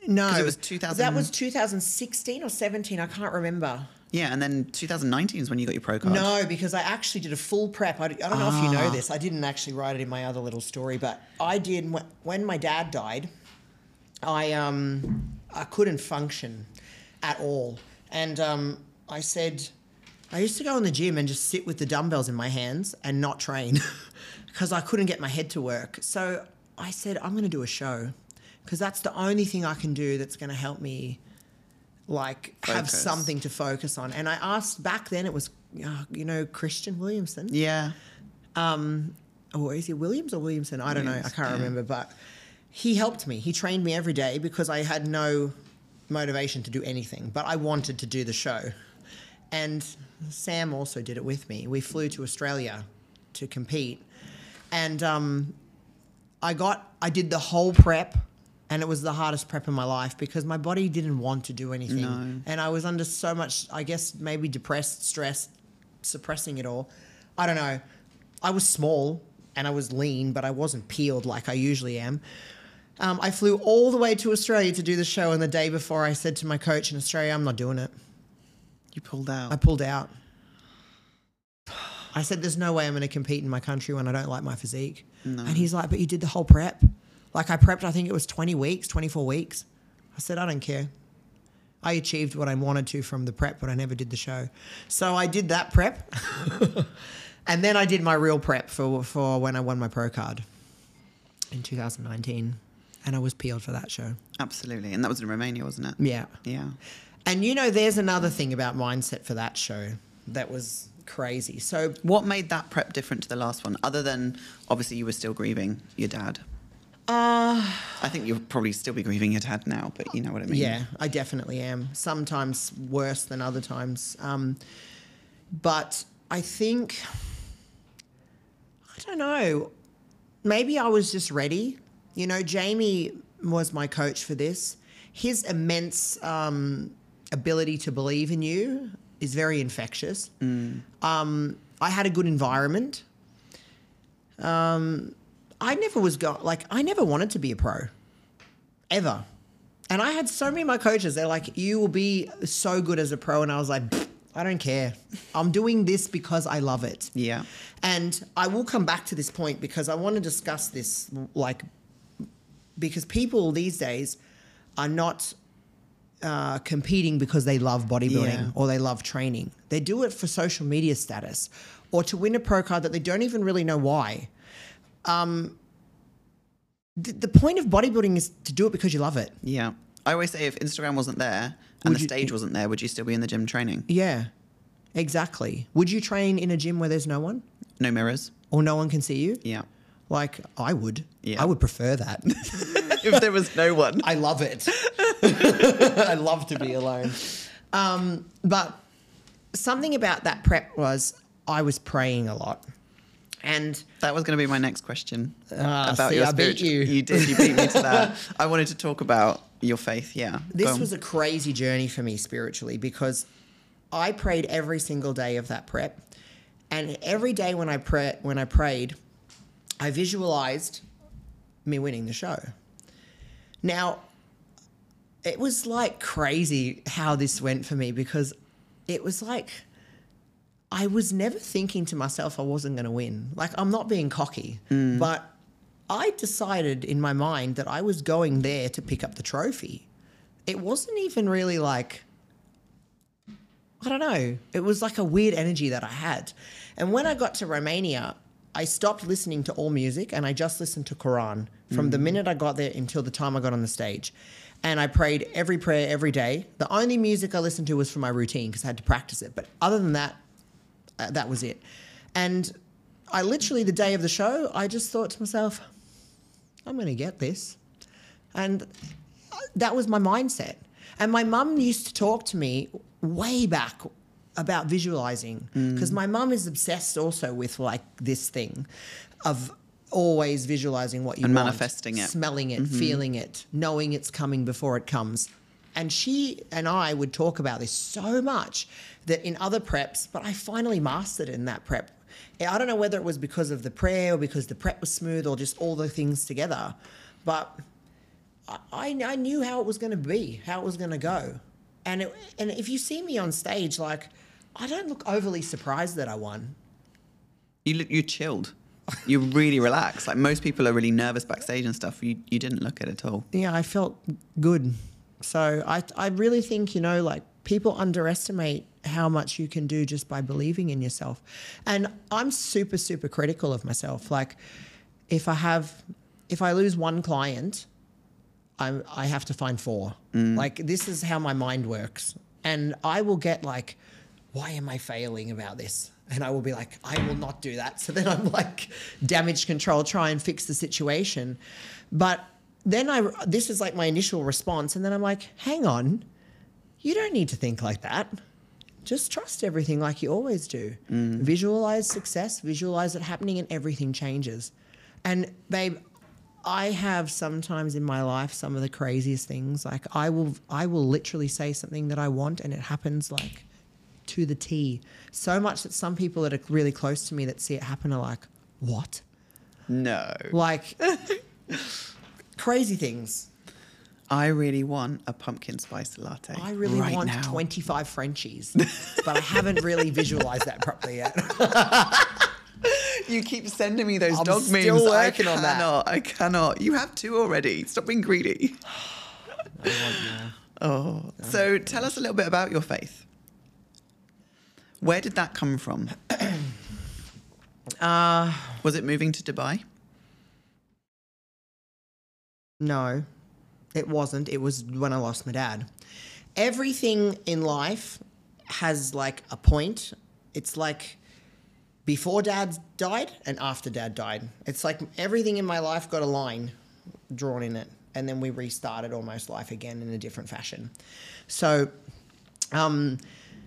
No, 'Cause it was two thousand That was two thousand sixteen or seventeen. I can't remember. Yeah, and then two thousand nineteen is when you got your pro card. No, because I actually did a full prep. I, I don't know if you know Ah. this. I didn't actually write it in my other little story, but I did when, when my dad died. I um I couldn't function at all, and um I said I used to go in the gym and just sit with the dumbbells in my hands and not train because I couldn't get my head to work. So I said I'm going to do a show because that's the only thing I can do that's going to help me like have Focus. something to focus on. And I asked back then, it was uh, you know Christian Williamson. Yeah. Or is it Williams or Williamson? I don't know. I Williams, can't yeah. remember. But he helped me. He trained me every day because I had no motivation to do anything. But I wanted to do the show. And Sam also did it with me. We flew to Australia to compete. And um, I got, I did the whole prep. And it was the hardest prep in my life because my body didn't want to do anything. No. And I was under so much, I guess, maybe depressed, stressed, suppressing it all. I don't know. I was small and I was lean, but I wasn't peeled like I usually am. Um, I flew all the way to Australia to do the show, and the day before I said to my coach in Australia, I'm not doing it. You pulled out. I pulled out. I said, there's no way I'm going to compete in my country when I don't like my physique. No. And he's like, but you did the whole prep. Like I prepped, I think it was twenty weeks, twenty-four weeks. I said, I don't care. I achieved what I wanted to from the prep, but I never did the show. So I did that prep. And then I did my real prep for, for when I won my pro card in two thousand nineteen. And I was peeled for that show. Absolutely. And that was in Romania, wasn't it? Yeah. Yeah. And you know, there's another thing about mindset for that show that was crazy. So What made that prep different to the last one, other than obviously you were still grieving your dad? Uh, I think you'll probably still be grieving your dad now, but you know what I mean. yeah, I definitely am. Sometimes worse than other times. Um, but I think, I don't know, maybe I was just ready. You know, Jamie was my coach for this. His immense um, ability to believe in you is very infectious. Mm. Um, I had a good environment. Um, I never was go like I never wanted to be a pro, ever. And I had so many of my coaches. They're like, "You will be so good as a pro," and I was like, "I don't care. I'm doing this because I love it." Yeah. And I will come back to this point because I want to discuss this, like, because people these days are not uh, competing because they love bodybuilding Yeah. or they love training. They do it for social media status or to win a pro card that they don't even really know why. Um, the, the point of bodybuilding is to do it because you love it. Yeah. I always say if Instagram wasn't there and Would the you- stage wasn't there, would you still be in the gym training? Yeah, exactly. Would you train in a gym where there's no one No mirrors? or no one can see you? Yeah. Like, I would. Yeah. I would prefer that. If there was no one. I love it. I love to be alone. Um, but something about that prep was I was praying a lot. And That was going to be my next question. Ah, about see, your I beat spiritual- you. You did. You beat me to that. I wanted to talk about your faith. Yeah. Go this on. was a crazy journey for me spiritually because I prayed every single day of that prep. And every day when I pray, when I prayed, I visualized me winning the show. Now, it was like crazy how this went for me because it was like I was never thinking to myself I wasn't going to win. Like, I'm not being cocky, but I decided in my mind that I was going there to pick up the trophy. It wasn't even really like, I don't know. It was like a weird energy that I had. And when I got to Romania, I stopped listening to all music and I just listened to Quran from the minute I got there until the time I got on the stage. And I prayed every prayer every day. The only music I listened to was for my routine because I had to practice it. But other than that, uh, that was it. And I literally, the day of the show, I just thought to myself, I'm going to get this. And that was my mindset. And my mum used to talk to me way back about visualizing because my mum is obsessed also with like this thing of always visualizing what you And want, manifesting it. smelling it, feeling it, knowing it's coming before it comes. And she and I would talk about this so much that in other preps, but I finally mastered it in that prep. I don't know whether it was because of the prayer or because the prep was smooth or just all the things together, but I, I knew how it was going to be, how it was going to go. And it, and if you see me on stage, like, I don't look overly surprised that I won. You look, you're chilled. You're really relaxed. Like most people are really nervous backstage and stuff. You you didn't look it at all. Yeah, I felt good. So I I really think, you know, like people underestimate how much you can do just by believing in yourself. And I'm super, super critical of myself. Like if I have, if I lose one client, I I have to find four. Mm. Like this is how my mind works. And I will get like, why am I failing about this? And I will be like, I will not do that. So then I'm like, damage control, try and fix the situation. But then I, this is like my initial response. And then I'm like, hang on, you don't need to think like that. Just trust everything like you always do. Mm. Visualize success, visualize it happening, and everything changes. And babe, I have sometimes in my life some of the craziest things. Like I will, I will literally say something that I want and it happens like to the T. So much that some people that are really close to me that see it happen are like, what? No. Like crazy things. I really want a pumpkin spice latte. I really right want now. twenty-five Frenchies, but I haven't really visualized that properly yet. You keep sending me those I'm dog memes. still working I on that. cannot, I cannot. You have two already. Stop being greedy. I want more. Oh, so tell us a little bit about your faith. Where did that come from? Uh, Was it moving to Dubai? No, it wasn't. It was when I lost my dad. Everything in life has like a point. It's like before dad died and after dad died. It's like everything in my life got a line drawn in it. And then we restarted almost life again in a different fashion. So, um...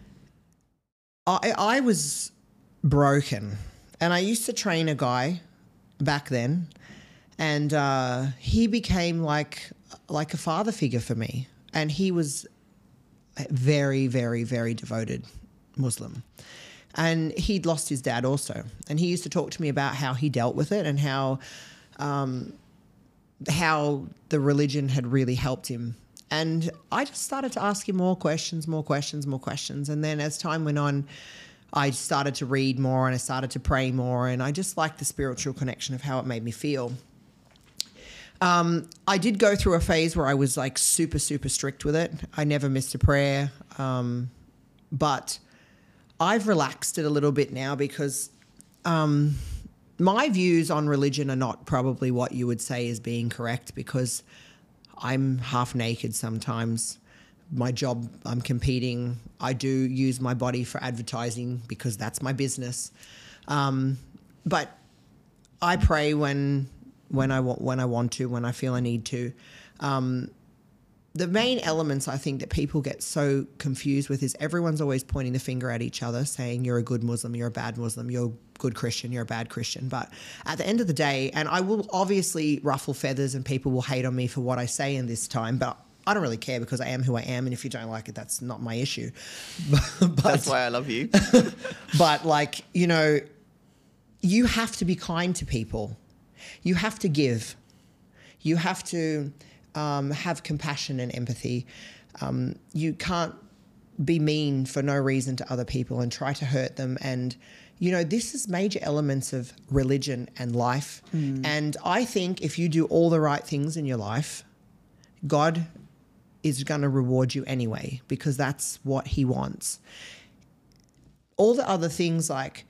I, I was broken, and I used to train a guy back then, and uh, he became like like a father figure for me, and he was very, very, very devoted Muslim, and he'd lost his dad also, and he used to talk to me about how he dealt with it and how um, how the religion had really helped him. And I just started to ask him more questions, more questions, more questions. And then as time went on, I started to read more and I started to pray more. And I just liked the spiritual connection of how it made me feel. Um, I did go through a phase where I was like super, super strict with it. I never missed a prayer. Um, but I've relaxed it a little bit now because um, my views on religion are not probably what you would say is being correct, because I'm half naked sometimes. My job, I'm competing. I do use my body for advertising because that's my business. Um, but I pray when when I want when I want to, when I feel I need to. Um, the main elements I think that people get so confused with is everyone's always pointing the finger at each other, saying you're a good Muslim, you're a bad Muslim, you're a good Christian, you're a bad Christian. But at the end of the day, and I will obviously ruffle feathers and people will hate on me for what I say in this time, but I don't really care because I am who I am, and if you don't like it, that's not my issue. but, That's why I love you. But like, you know, you have to be kind to people. You have to give. You have to um, have compassion and empathy. Um, you can't be mean for no reason to other people and try to hurt them. And, you know, this is major elements of religion and life. Mm. And I think if you do all the right things in your life, God is going to reward you anyway, because that's what he wants. All the other things, like,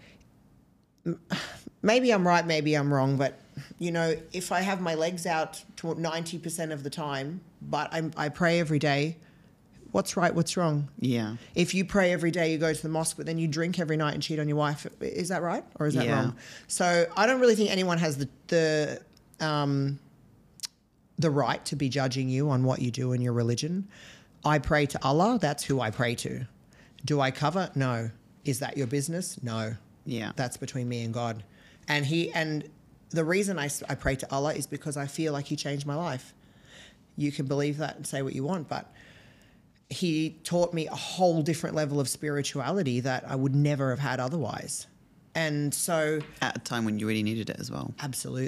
maybe I'm right, maybe I'm wrong, but, you know, if I have my legs out to ninety percent of the time, but I, I pray every day, what's right, what's wrong? Yeah. If you pray every day, you go to the mosque, but then you drink every night and cheat on your wife, is that right or is that yeah. wrong? So I don't really think anyone has the the um, the right to be judging you on what you do in your religion. I pray to Allah. That's who I pray to. Do I cover? No. Is that your business? No. Yeah. That's between me and God. And he and the reason I, I pray to Allah is because I feel like he changed my life. You can believe that and say what you want, but he taught me a whole different level of spirituality that I would never have had otherwise. And so... At a time when you really needed it as well. Absolutely.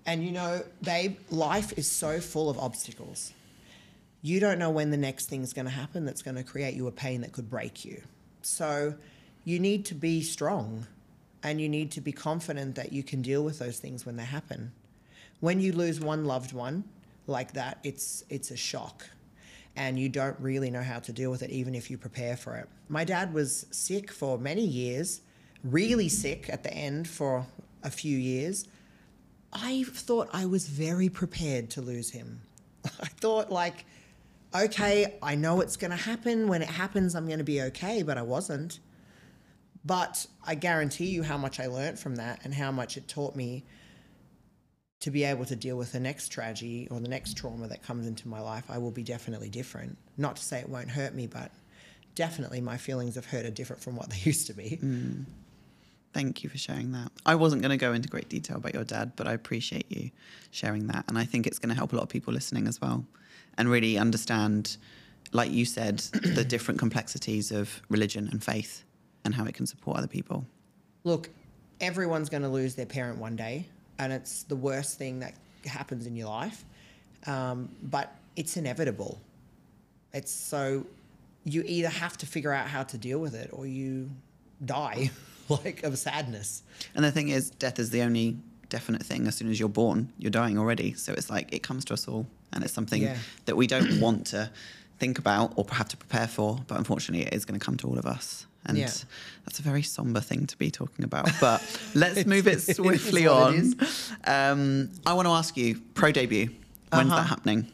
And you know, babe, life is so full of obstacles. You don't know when the next thing's going to happen that's going to create you a pain that could break you. So you need to be strong and you need to be confident that you can deal with those things when they happen. When you lose one loved one like that, it's it's a shock and you don't really know how to deal with it even if you prepare for it. My dad was sick for many years, really sick at the end for a few years. I thought I was very prepared to lose him. I thought like, okay, I know it's going to happen. When it happens, I'm going to be okay, but I wasn't. But I guarantee you how much I learned from that and how much it taught me to be able to deal with the next tragedy or the next trauma that comes into my life. I will be definitely different. Not to say it won't hurt me, but definitely my feelings of hurt are different from what they used to be. Mm. Thank you for sharing that. I wasn't going to go into great detail about your dad, but I appreciate you sharing that. And I think it's going to help a lot of people listening as well and really understand, like you said, the different complexities of religion and faith and how it can support other people. Look, everyone's going to lose their parent one day, and it's the worst thing that happens in your life. Um, but it's inevitable. It's so you either have to figure out how to deal with it or you die. Like of sadness. And the thing is, death is the only definite thing. As soon as you're born, you're dying already. So it's like it comes to us all, and it's something yeah. that we don't want to think about or have to prepare for, but unfortunately it is going to come to all of us. And yeah. that's a very somber thing to be talking about, but let's move it swiftly on. Um, I want to ask you, pro debut, when's uh-huh. that happening?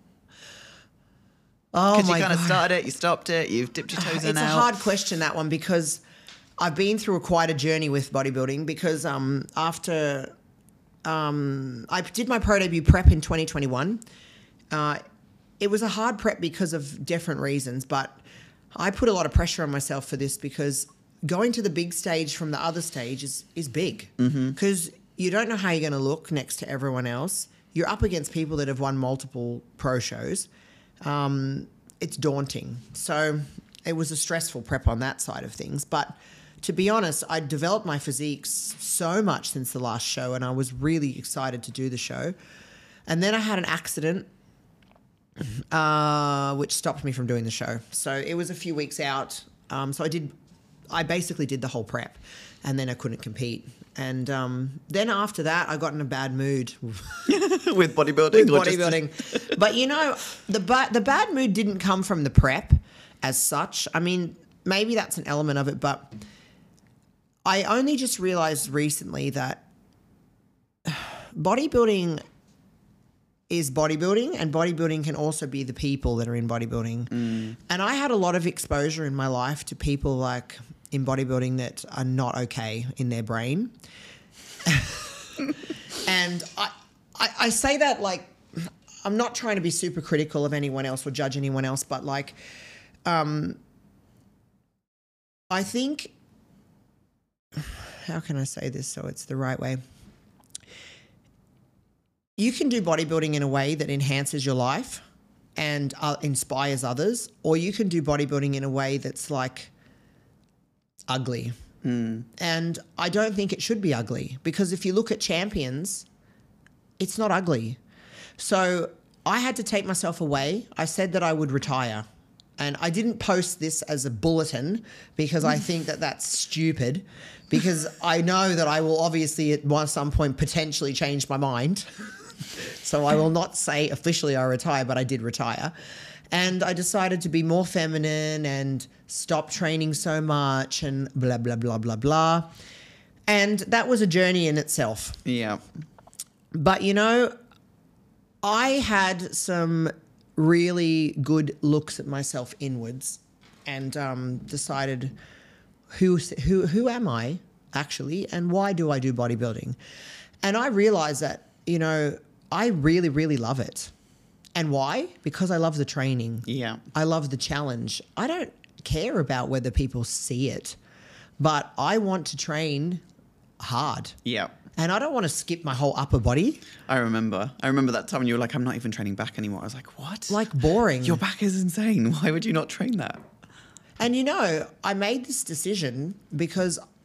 Oh, Because you my kind of God. started it, you stopped it, you've dipped your toes in It's out. a hard question, that one, because I've been through a, quite a journey with bodybuilding because um, after um, I did my pro debut prep in twenty twenty-one, uh, it was a hard prep because of different reasons, but I put a lot of pressure on myself for this because going to the big stage from the other stage is, is big because mm-hmm. you don't know how you're going to look next to everyone else. You're up against people that have won multiple pro shows. Um, it's daunting. So it was a stressful prep on that side of things, but to be honest, I developed my physique so much since the last show and I was really excited to do the show. And then I had an accident uh, which stopped me from doing the show. So it was a few weeks out. Um, so I did, I basically did the whole prep and then I couldn't compete. And um, then after that, I got in a bad mood. With bodybuilding? With bodybuilding. Just... But you know, the, ba- the bad mood didn't come from the prep as such. I mean, maybe that's an element of it, but I only just realized recently that bodybuilding is bodybuilding and bodybuilding can also be the people that are in bodybuilding. Mm. And I had a lot of exposure in my life to people like in bodybuilding that are not okay in their brain. And I, I, I say that like, I'm not trying to be super critical of anyone else or judge anyone else, but like, um, I think, how can I say this so it's the right way? You can do bodybuilding in a way that enhances your life and uh, inspires others, or you can do bodybuilding in a way that's like ugly. Mm. And I don't think it should be ugly because if you look at champions, it's not ugly. So I had to take myself away. I said that I would retire. And I didn't post this as a bulletin because I think that that's stupid because I know that I will obviously at some point potentially change my mind. So I will not say officially I retire, but I did retire. And I decided to be more feminine and stop training so much and blah, blah, blah, blah, blah. And that was a journey in itself. Yeah. But, you know, I had some really good looks at myself inwards and um, decided who, who, who am I actually and why do I do bodybuilding? And I realized that, you know, I really, really love it. And why? Because I love the training. Yeah. I love the challenge. I don't care about whether people see it, but I want to train hard. Yeah. And I don't want to skip my whole upper body. I remember. I remember that time when you were like, I'm not even training back anymore. I was like, what? Like boring. Your back is insane. Why would you not train that? And you know, I made this decision because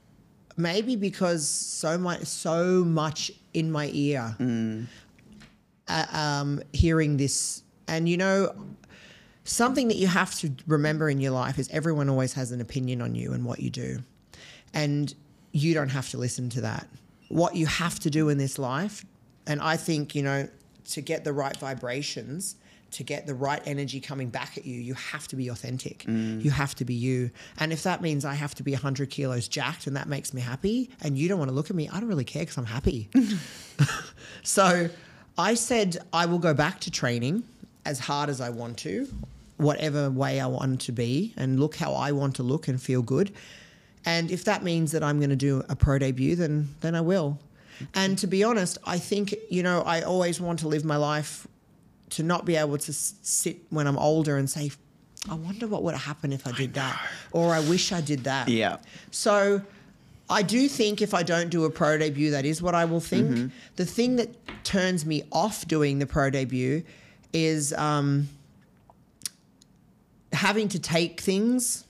maybe because so much, so much in my ear, Mm. uh, um, hearing this. And, you know, something that you have to remember in your life is everyone always has an opinion on you and what you do. And you don't have to listen to that. What you have to do in this life, and I think, you know, to get the right vibrations, to get the right energy coming back at you, you have to be authentic. Mm. You have to be you. And if that means I have to be one hundred kilos jacked and that makes me happy, and you don't want to look at me, I don't really care because I'm happy. So I said I will go back to training as hard as I want to, whatever way I want to be, and look how I want to look and feel good. And if that means that I'm going to do a pro debut, then then I will. And to be honest, I think, you know, I always want to live my life to not be able to s- sit when I'm older and say, I wonder what would happen if I did that, or I wish I did that. Yeah. So I do think if I don't do a pro debut, that is what I will think. Mm-hmm. The thing that turns me off doing the pro debut is um, having to take things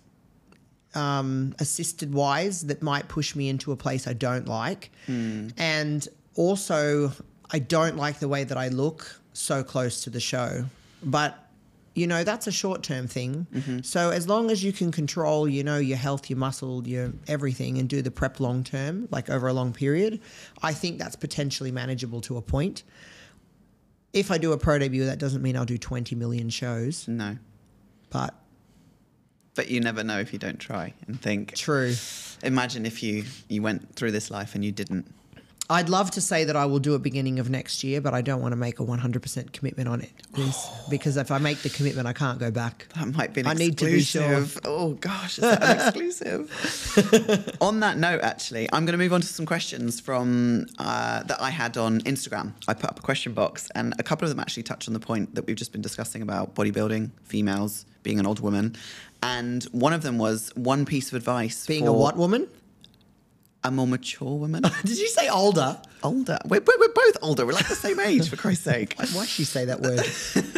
um, assisted wise that might push me into a place I don't like. Mm. And also, I don't like the way that I look so close to the show. But, you know, that's a short-term thing. Mm-hmm. So as long as you can control, you know, your health, your muscle, your everything, and do the prep long-term, like over a long period, I think that's potentially manageable to a point. If I do a pro debut, that doesn't mean I'll do twenty million shows. No. But But you never know if you don't try and think. true. Imagine if you, you went through this life and you didn't. I'd love to say that I will do it beginning of next year, but I don't want to make a one hundred percent commitment on it. This, because if I make the commitment, I can't go back. That might be an I need to be sure. exclusive. Oh, gosh, is that an exclusive? On that note, actually, I'm going to move on to some questions from uh, that I had on Instagram. I put up a question box, and a couple of them actually touch on the point that we've just been discussing about bodybuilding, females, being an old woman. And one of them was one piece of advice Being for a what woman? a more mature woman. Did you say older? Older. We're, we're, we're both older. We're like the same age, for Christ's sake. Why does she say that word?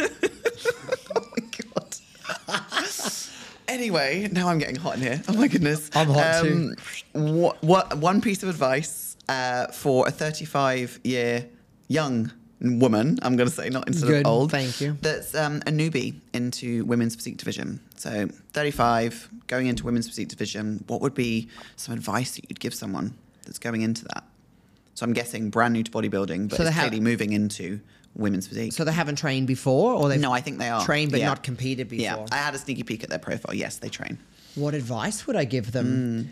Oh my god. Anyway, now I'm getting hot in here. Oh my goodness. I'm hot too. What, what, one piece of advice uh, for a thirty-five year young woman, I'm going to say, not instead Good, of old. thank you. That's um, a newbie into women's physique division. So thirty-five, going into women's physique division, what would be some advice that you'd give someone that's going into that? So I'm guessing brand new to bodybuilding, but So they is have- clearly moving into women's physique. So they haven't trained before, or they've No, I think they are. trained but Yeah. not competed before? Yeah, I had a sneaky peek at their profile. Yes, they train. What advice would I give them?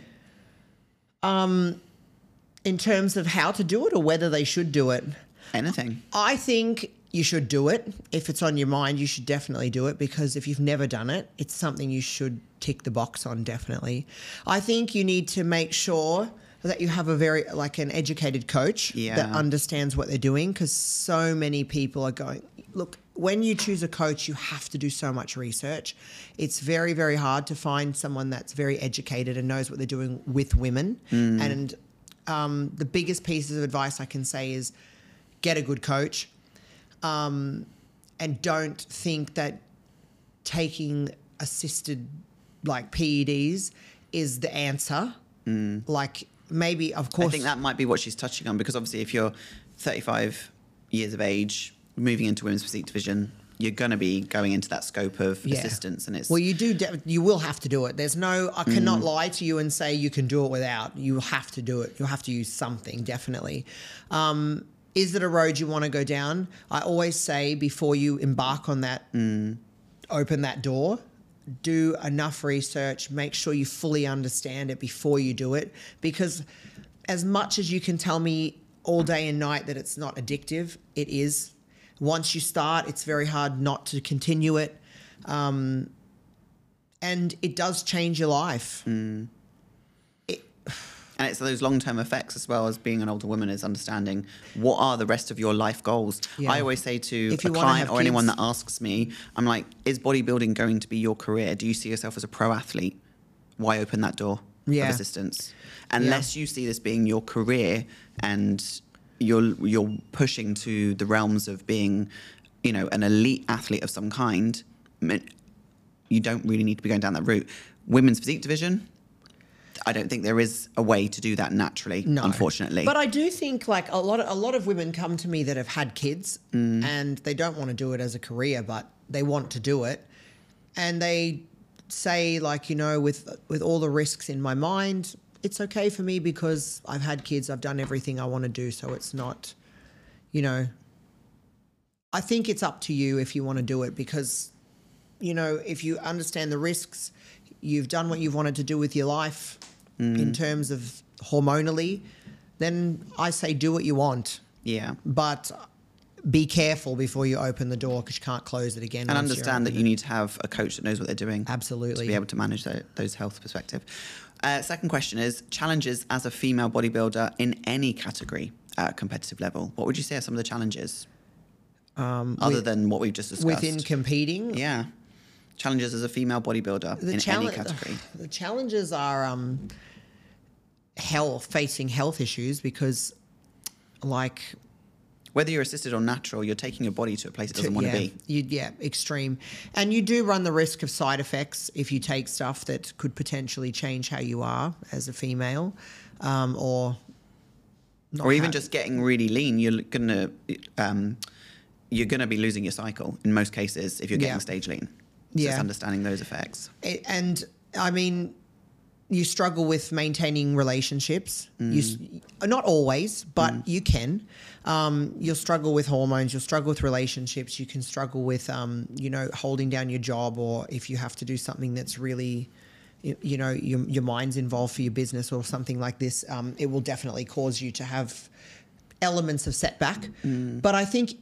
Um, in terms of how to do it or whether they should do it? Anything. I think you should do it. If it's on your mind, you should definitely do it, because if you've never done it, it's something you should tick the box on, definitely. I think you need to make sure that you have a very, like an educated coach Yeah. that understands what they're doing, because so many people are going, look, when you choose a coach, you have to do so much research. It's very, very hard to find someone that's very educated and knows what they're doing with women. And um, the biggest pieces of advice I can say is get a good coach, um, and don't think that taking assisted like P E Ds is the answer. Like maybe, of course, I think that might be what she's touching on, because obviously if you're thirty-five years of age, moving into women's physique division, you're going to be going into that scope of Yeah. assistance, and it's well, you do. De- you will have to do it. There's no. I cannot lie to you and say you can do it without. You have to do it. You'll have to use something, definitely. Um, is it a road you want to go down? I always say before you embark on that, open that door. Do enough research. Make sure you fully understand it before you do it, because as much as you can tell me all day and night that it's not addictive, it is. Once you start, it's very hard not to continue it. Um, and it does change your life. It, and it's those long-term effects as well as being an older woman, is understanding what are the rest of your life goals. Yeah. I always say to If a you wanna client have or anyone kids- that asks me, I'm like, is bodybuilding going to be your career? Do you see yourself as a pro athlete? Why open that door Yeah. of assistance? Unless you see this being your career and you're you're pushing to the realms of being, you know, an elite athlete of some kind, you don't really need to be going down that route. Women's physique division, I don't think there is a way to do that naturally, No. unfortunately. But I do think like a lot of a lot of women come to me that have had kids Mm. and they don't want to do it as a career, but they want to do it. And they say like, you know, with with all the risks in my mind, it's okay for me because I've had kids, I've done everything I want to do, so it's not, you know, I think it's up to you if you want to do it because, you know, if you understand the risks, you've done what you've wanted to do with your life in terms of hormonally, then I say do what you want. yeah. But be careful before you open the door because you can't close it again. And once you're understand that open you it. need to have a coach that knows what they're doing. Absolutely. To be able to manage tho- those health perspective. Uh, second question is challenges as a female bodybuilder in any category at competitive level. What would you say are some of the challenges? Um, Other with- than what we've just discussed. within competing. Yeah. Challenges as a female bodybuilder The in challenge- any category. The challenges are um, health, facing health issues because, like, Whether you're assisted or natural, you're taking your body to a place it doesn't want yeah, to be. You, yeah, extreme. And you do run the risk of side effects if you take stuff that could potentially change how you are as a female, um, or not Or even have- just getting really lean, you're gonna um, you're gonna be losing your cycle in most cases if you're getting Yeah. stage lean. So Yeah. Just understanding those effects. It- and I mean, you struggle with maintaining relationships. You, s- not always, but you can. Um, you'll struggle with hormones. You'll struggle with relationships. You can struggle with, um, you know, holding down your job, or if you have to do something that's really, you, you know, your, your mind's involved for your business or something like this. Um, it will definitely cause you to have elements of setback. But I think,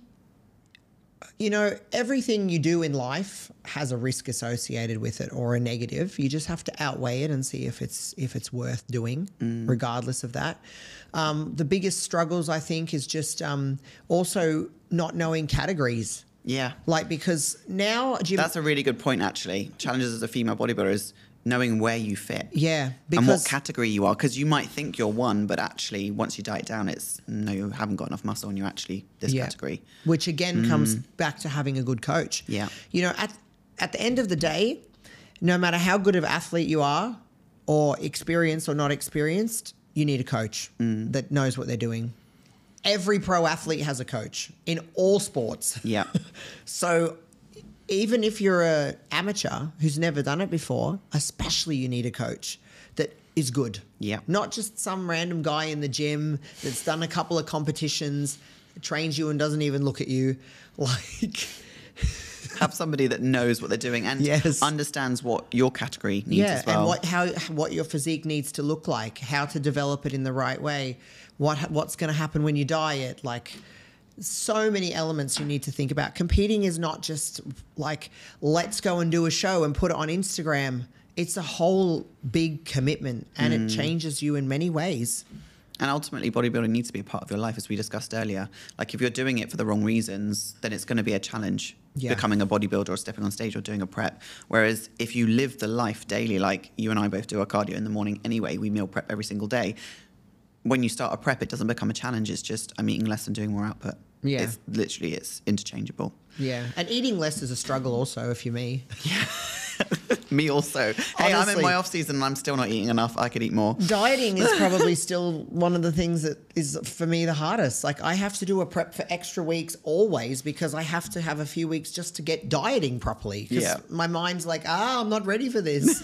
you know, everything you do in life has a risk associated with it or a negative. You just have to outweigh it and see if it's if it's worth doing, regardless of that. Um, the biggest struggles, I think, is just um, also not knowing categories. Yeah. Like, because now, gym, That's a really good point, actually. Challenges as a female bodybuilder is knowing where you fit. yeah, And what because category you are, because you might think you're one, but actually, once you diet down, it's no, you haven't got enough muscle, and you're actually this Yeah. category. which again comes back to having a good coach. Yeah. You know, at at the end of the day, no matter how good of athlete you are, or experienced or not experienced, you need a coach that knows what they're doing. Every pro athlete has a coach in all sports. Yeah. So even if you're a amateur who's never done it before, especially you need a coach that is good. Yeah. Not just some random guy in the gym that's done a couple of competitions, trains you and doesn't even look at you. Like, Have somebody that knows what they're doing and Yes. understands what your category needs yeah, as well. and what how what your physique needs to look like, how to develop it in the right way, what what's going to happen when you diet, like so many elements you need to think about. Competing is not just like, let's go and do a show and put it on Instagram. It's a whole big commitment, and Mm. it changes you in many ways. And ultimately, bodybuilding needs to be a part of your life, as we discussed earlier. Like, if you're doing it for the wrong reasons, then it's going to be a challenge Yeah. becoming a bodybuilder or stepping on stage or doing a prep. Whereas if you live the life daily, like you and I both do our cardio in the morning anyway, we meal prep every single day. When you start a prep, it doesn't become a challenge. It's just, I'm eating less and doing more output. Yeah. It's literally, it's interchangeable. Yeah, and eating less is a struggle also if you're me. Me also. Hey, I'm in Honestly. my off season and I'm still not eating enough. I could eat more. Dieting is probably still one of the things that is for me the hardest. Like, I have to do a prep for extra weeks always because I have to have a few weeks just to get dieting properly. 'Cause Yeah. my mind's like, ah, I'm not ready for this.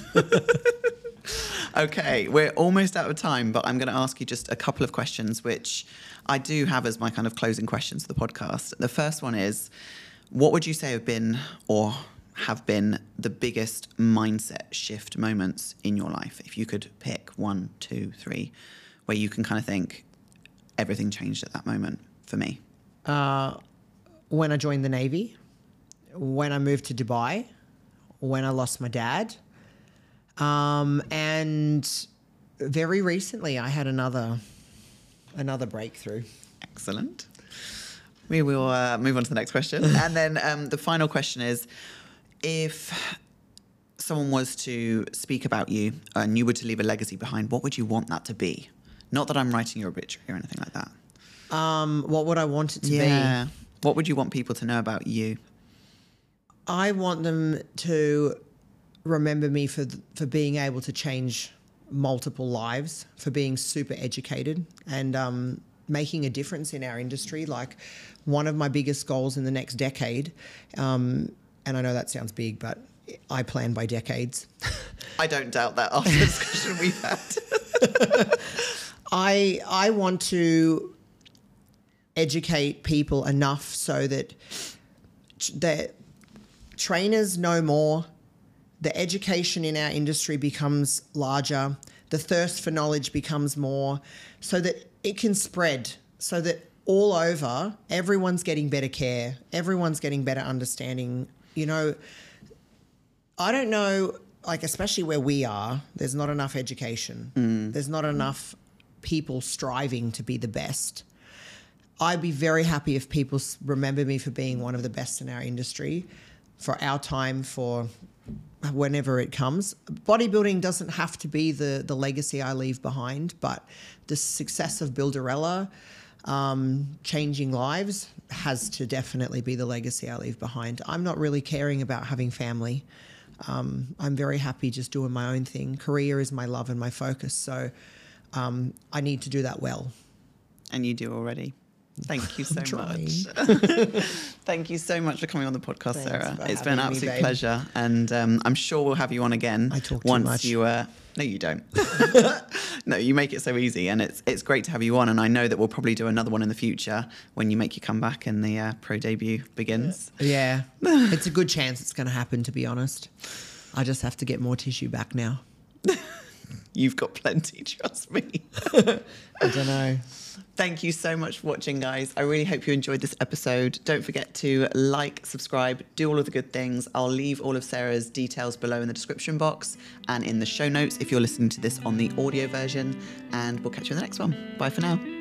Okay, we're almost out of time, but I'm going to ask you just a couple of questions, which I do have as my kind of closing questions for the podcast. The first one is, what would you say have been or have been the biggest mindset shift moments in your life? If you could pick one, two, three, where you can kind of think everything changed at that moment for me. uh, when I joined the Navy, when I moved to Dubai, when I lost my dad, um, and very recently I had another another breakthrough. Excellent. We will uh, move on to the next question. And then um, the final question is, if someone was to speak about you and you were to leave a legacy behind, what would you want that to be? Not that I'm writing your obituary or anything like that. Um, what would I want it to be? Yeah. What would you want people to know about you? I want them to remember me for th- for being able to change multiple lives, for being super educated and um, making a difference in our industry. Like one of my biggest goals in the next decade, um, and I know that sounds big, but I plan by decades. I don't doubt that after the discussion we've had. I I want to educate people enough so that the trainers know more, the education in our industry becomes larger, the thirst for knowledge becomes more, so that it can spread, so that all over everyone's getting better care, everyone's getting better understanding. You know, I don't know, like especially where we are, there's not enough education. Mm. There's not enough people striving to be the best. I'd be very happy if people remember me for being one of the best in our industry, for our time, for whenever it comes. Bodybuilding doesn't have to be the, the legacy I leave behind, but the success of Builderella, um, changing lives, has to definitely be the legacy I leave behind. I'm not really caring about having family. Um, I'm very happy just doing my own thing. Career is my love and my focus, so um, I need to do that well. And you do already. Thank you so much. Thank you so much for coming on the podcast, Thanks Sarah. It's been an absolute me, pleasure, and um, I'm sure we'll have you on again. I talk once too much. you. Uh, no, you don't. No, you make it so easy, and it's it's great to have you on. And I know that we'll probably do another one in the future when you make your comeback and the uh, pro debut begins. Yeah, it's a good chance it's going to happen. To be honest, I just have to get more tissue back now. You've got plenty, trust me. I don't know. Thank you so much for watching, guys. I really hope you enjoyed this episode. Don't forget to like, subscribe, do all of the good things. I'll leave all of Sarah's details below in the description box and in the show notes if you're listening to this on the audio version. And we'll catch you in the next one. Bye for now.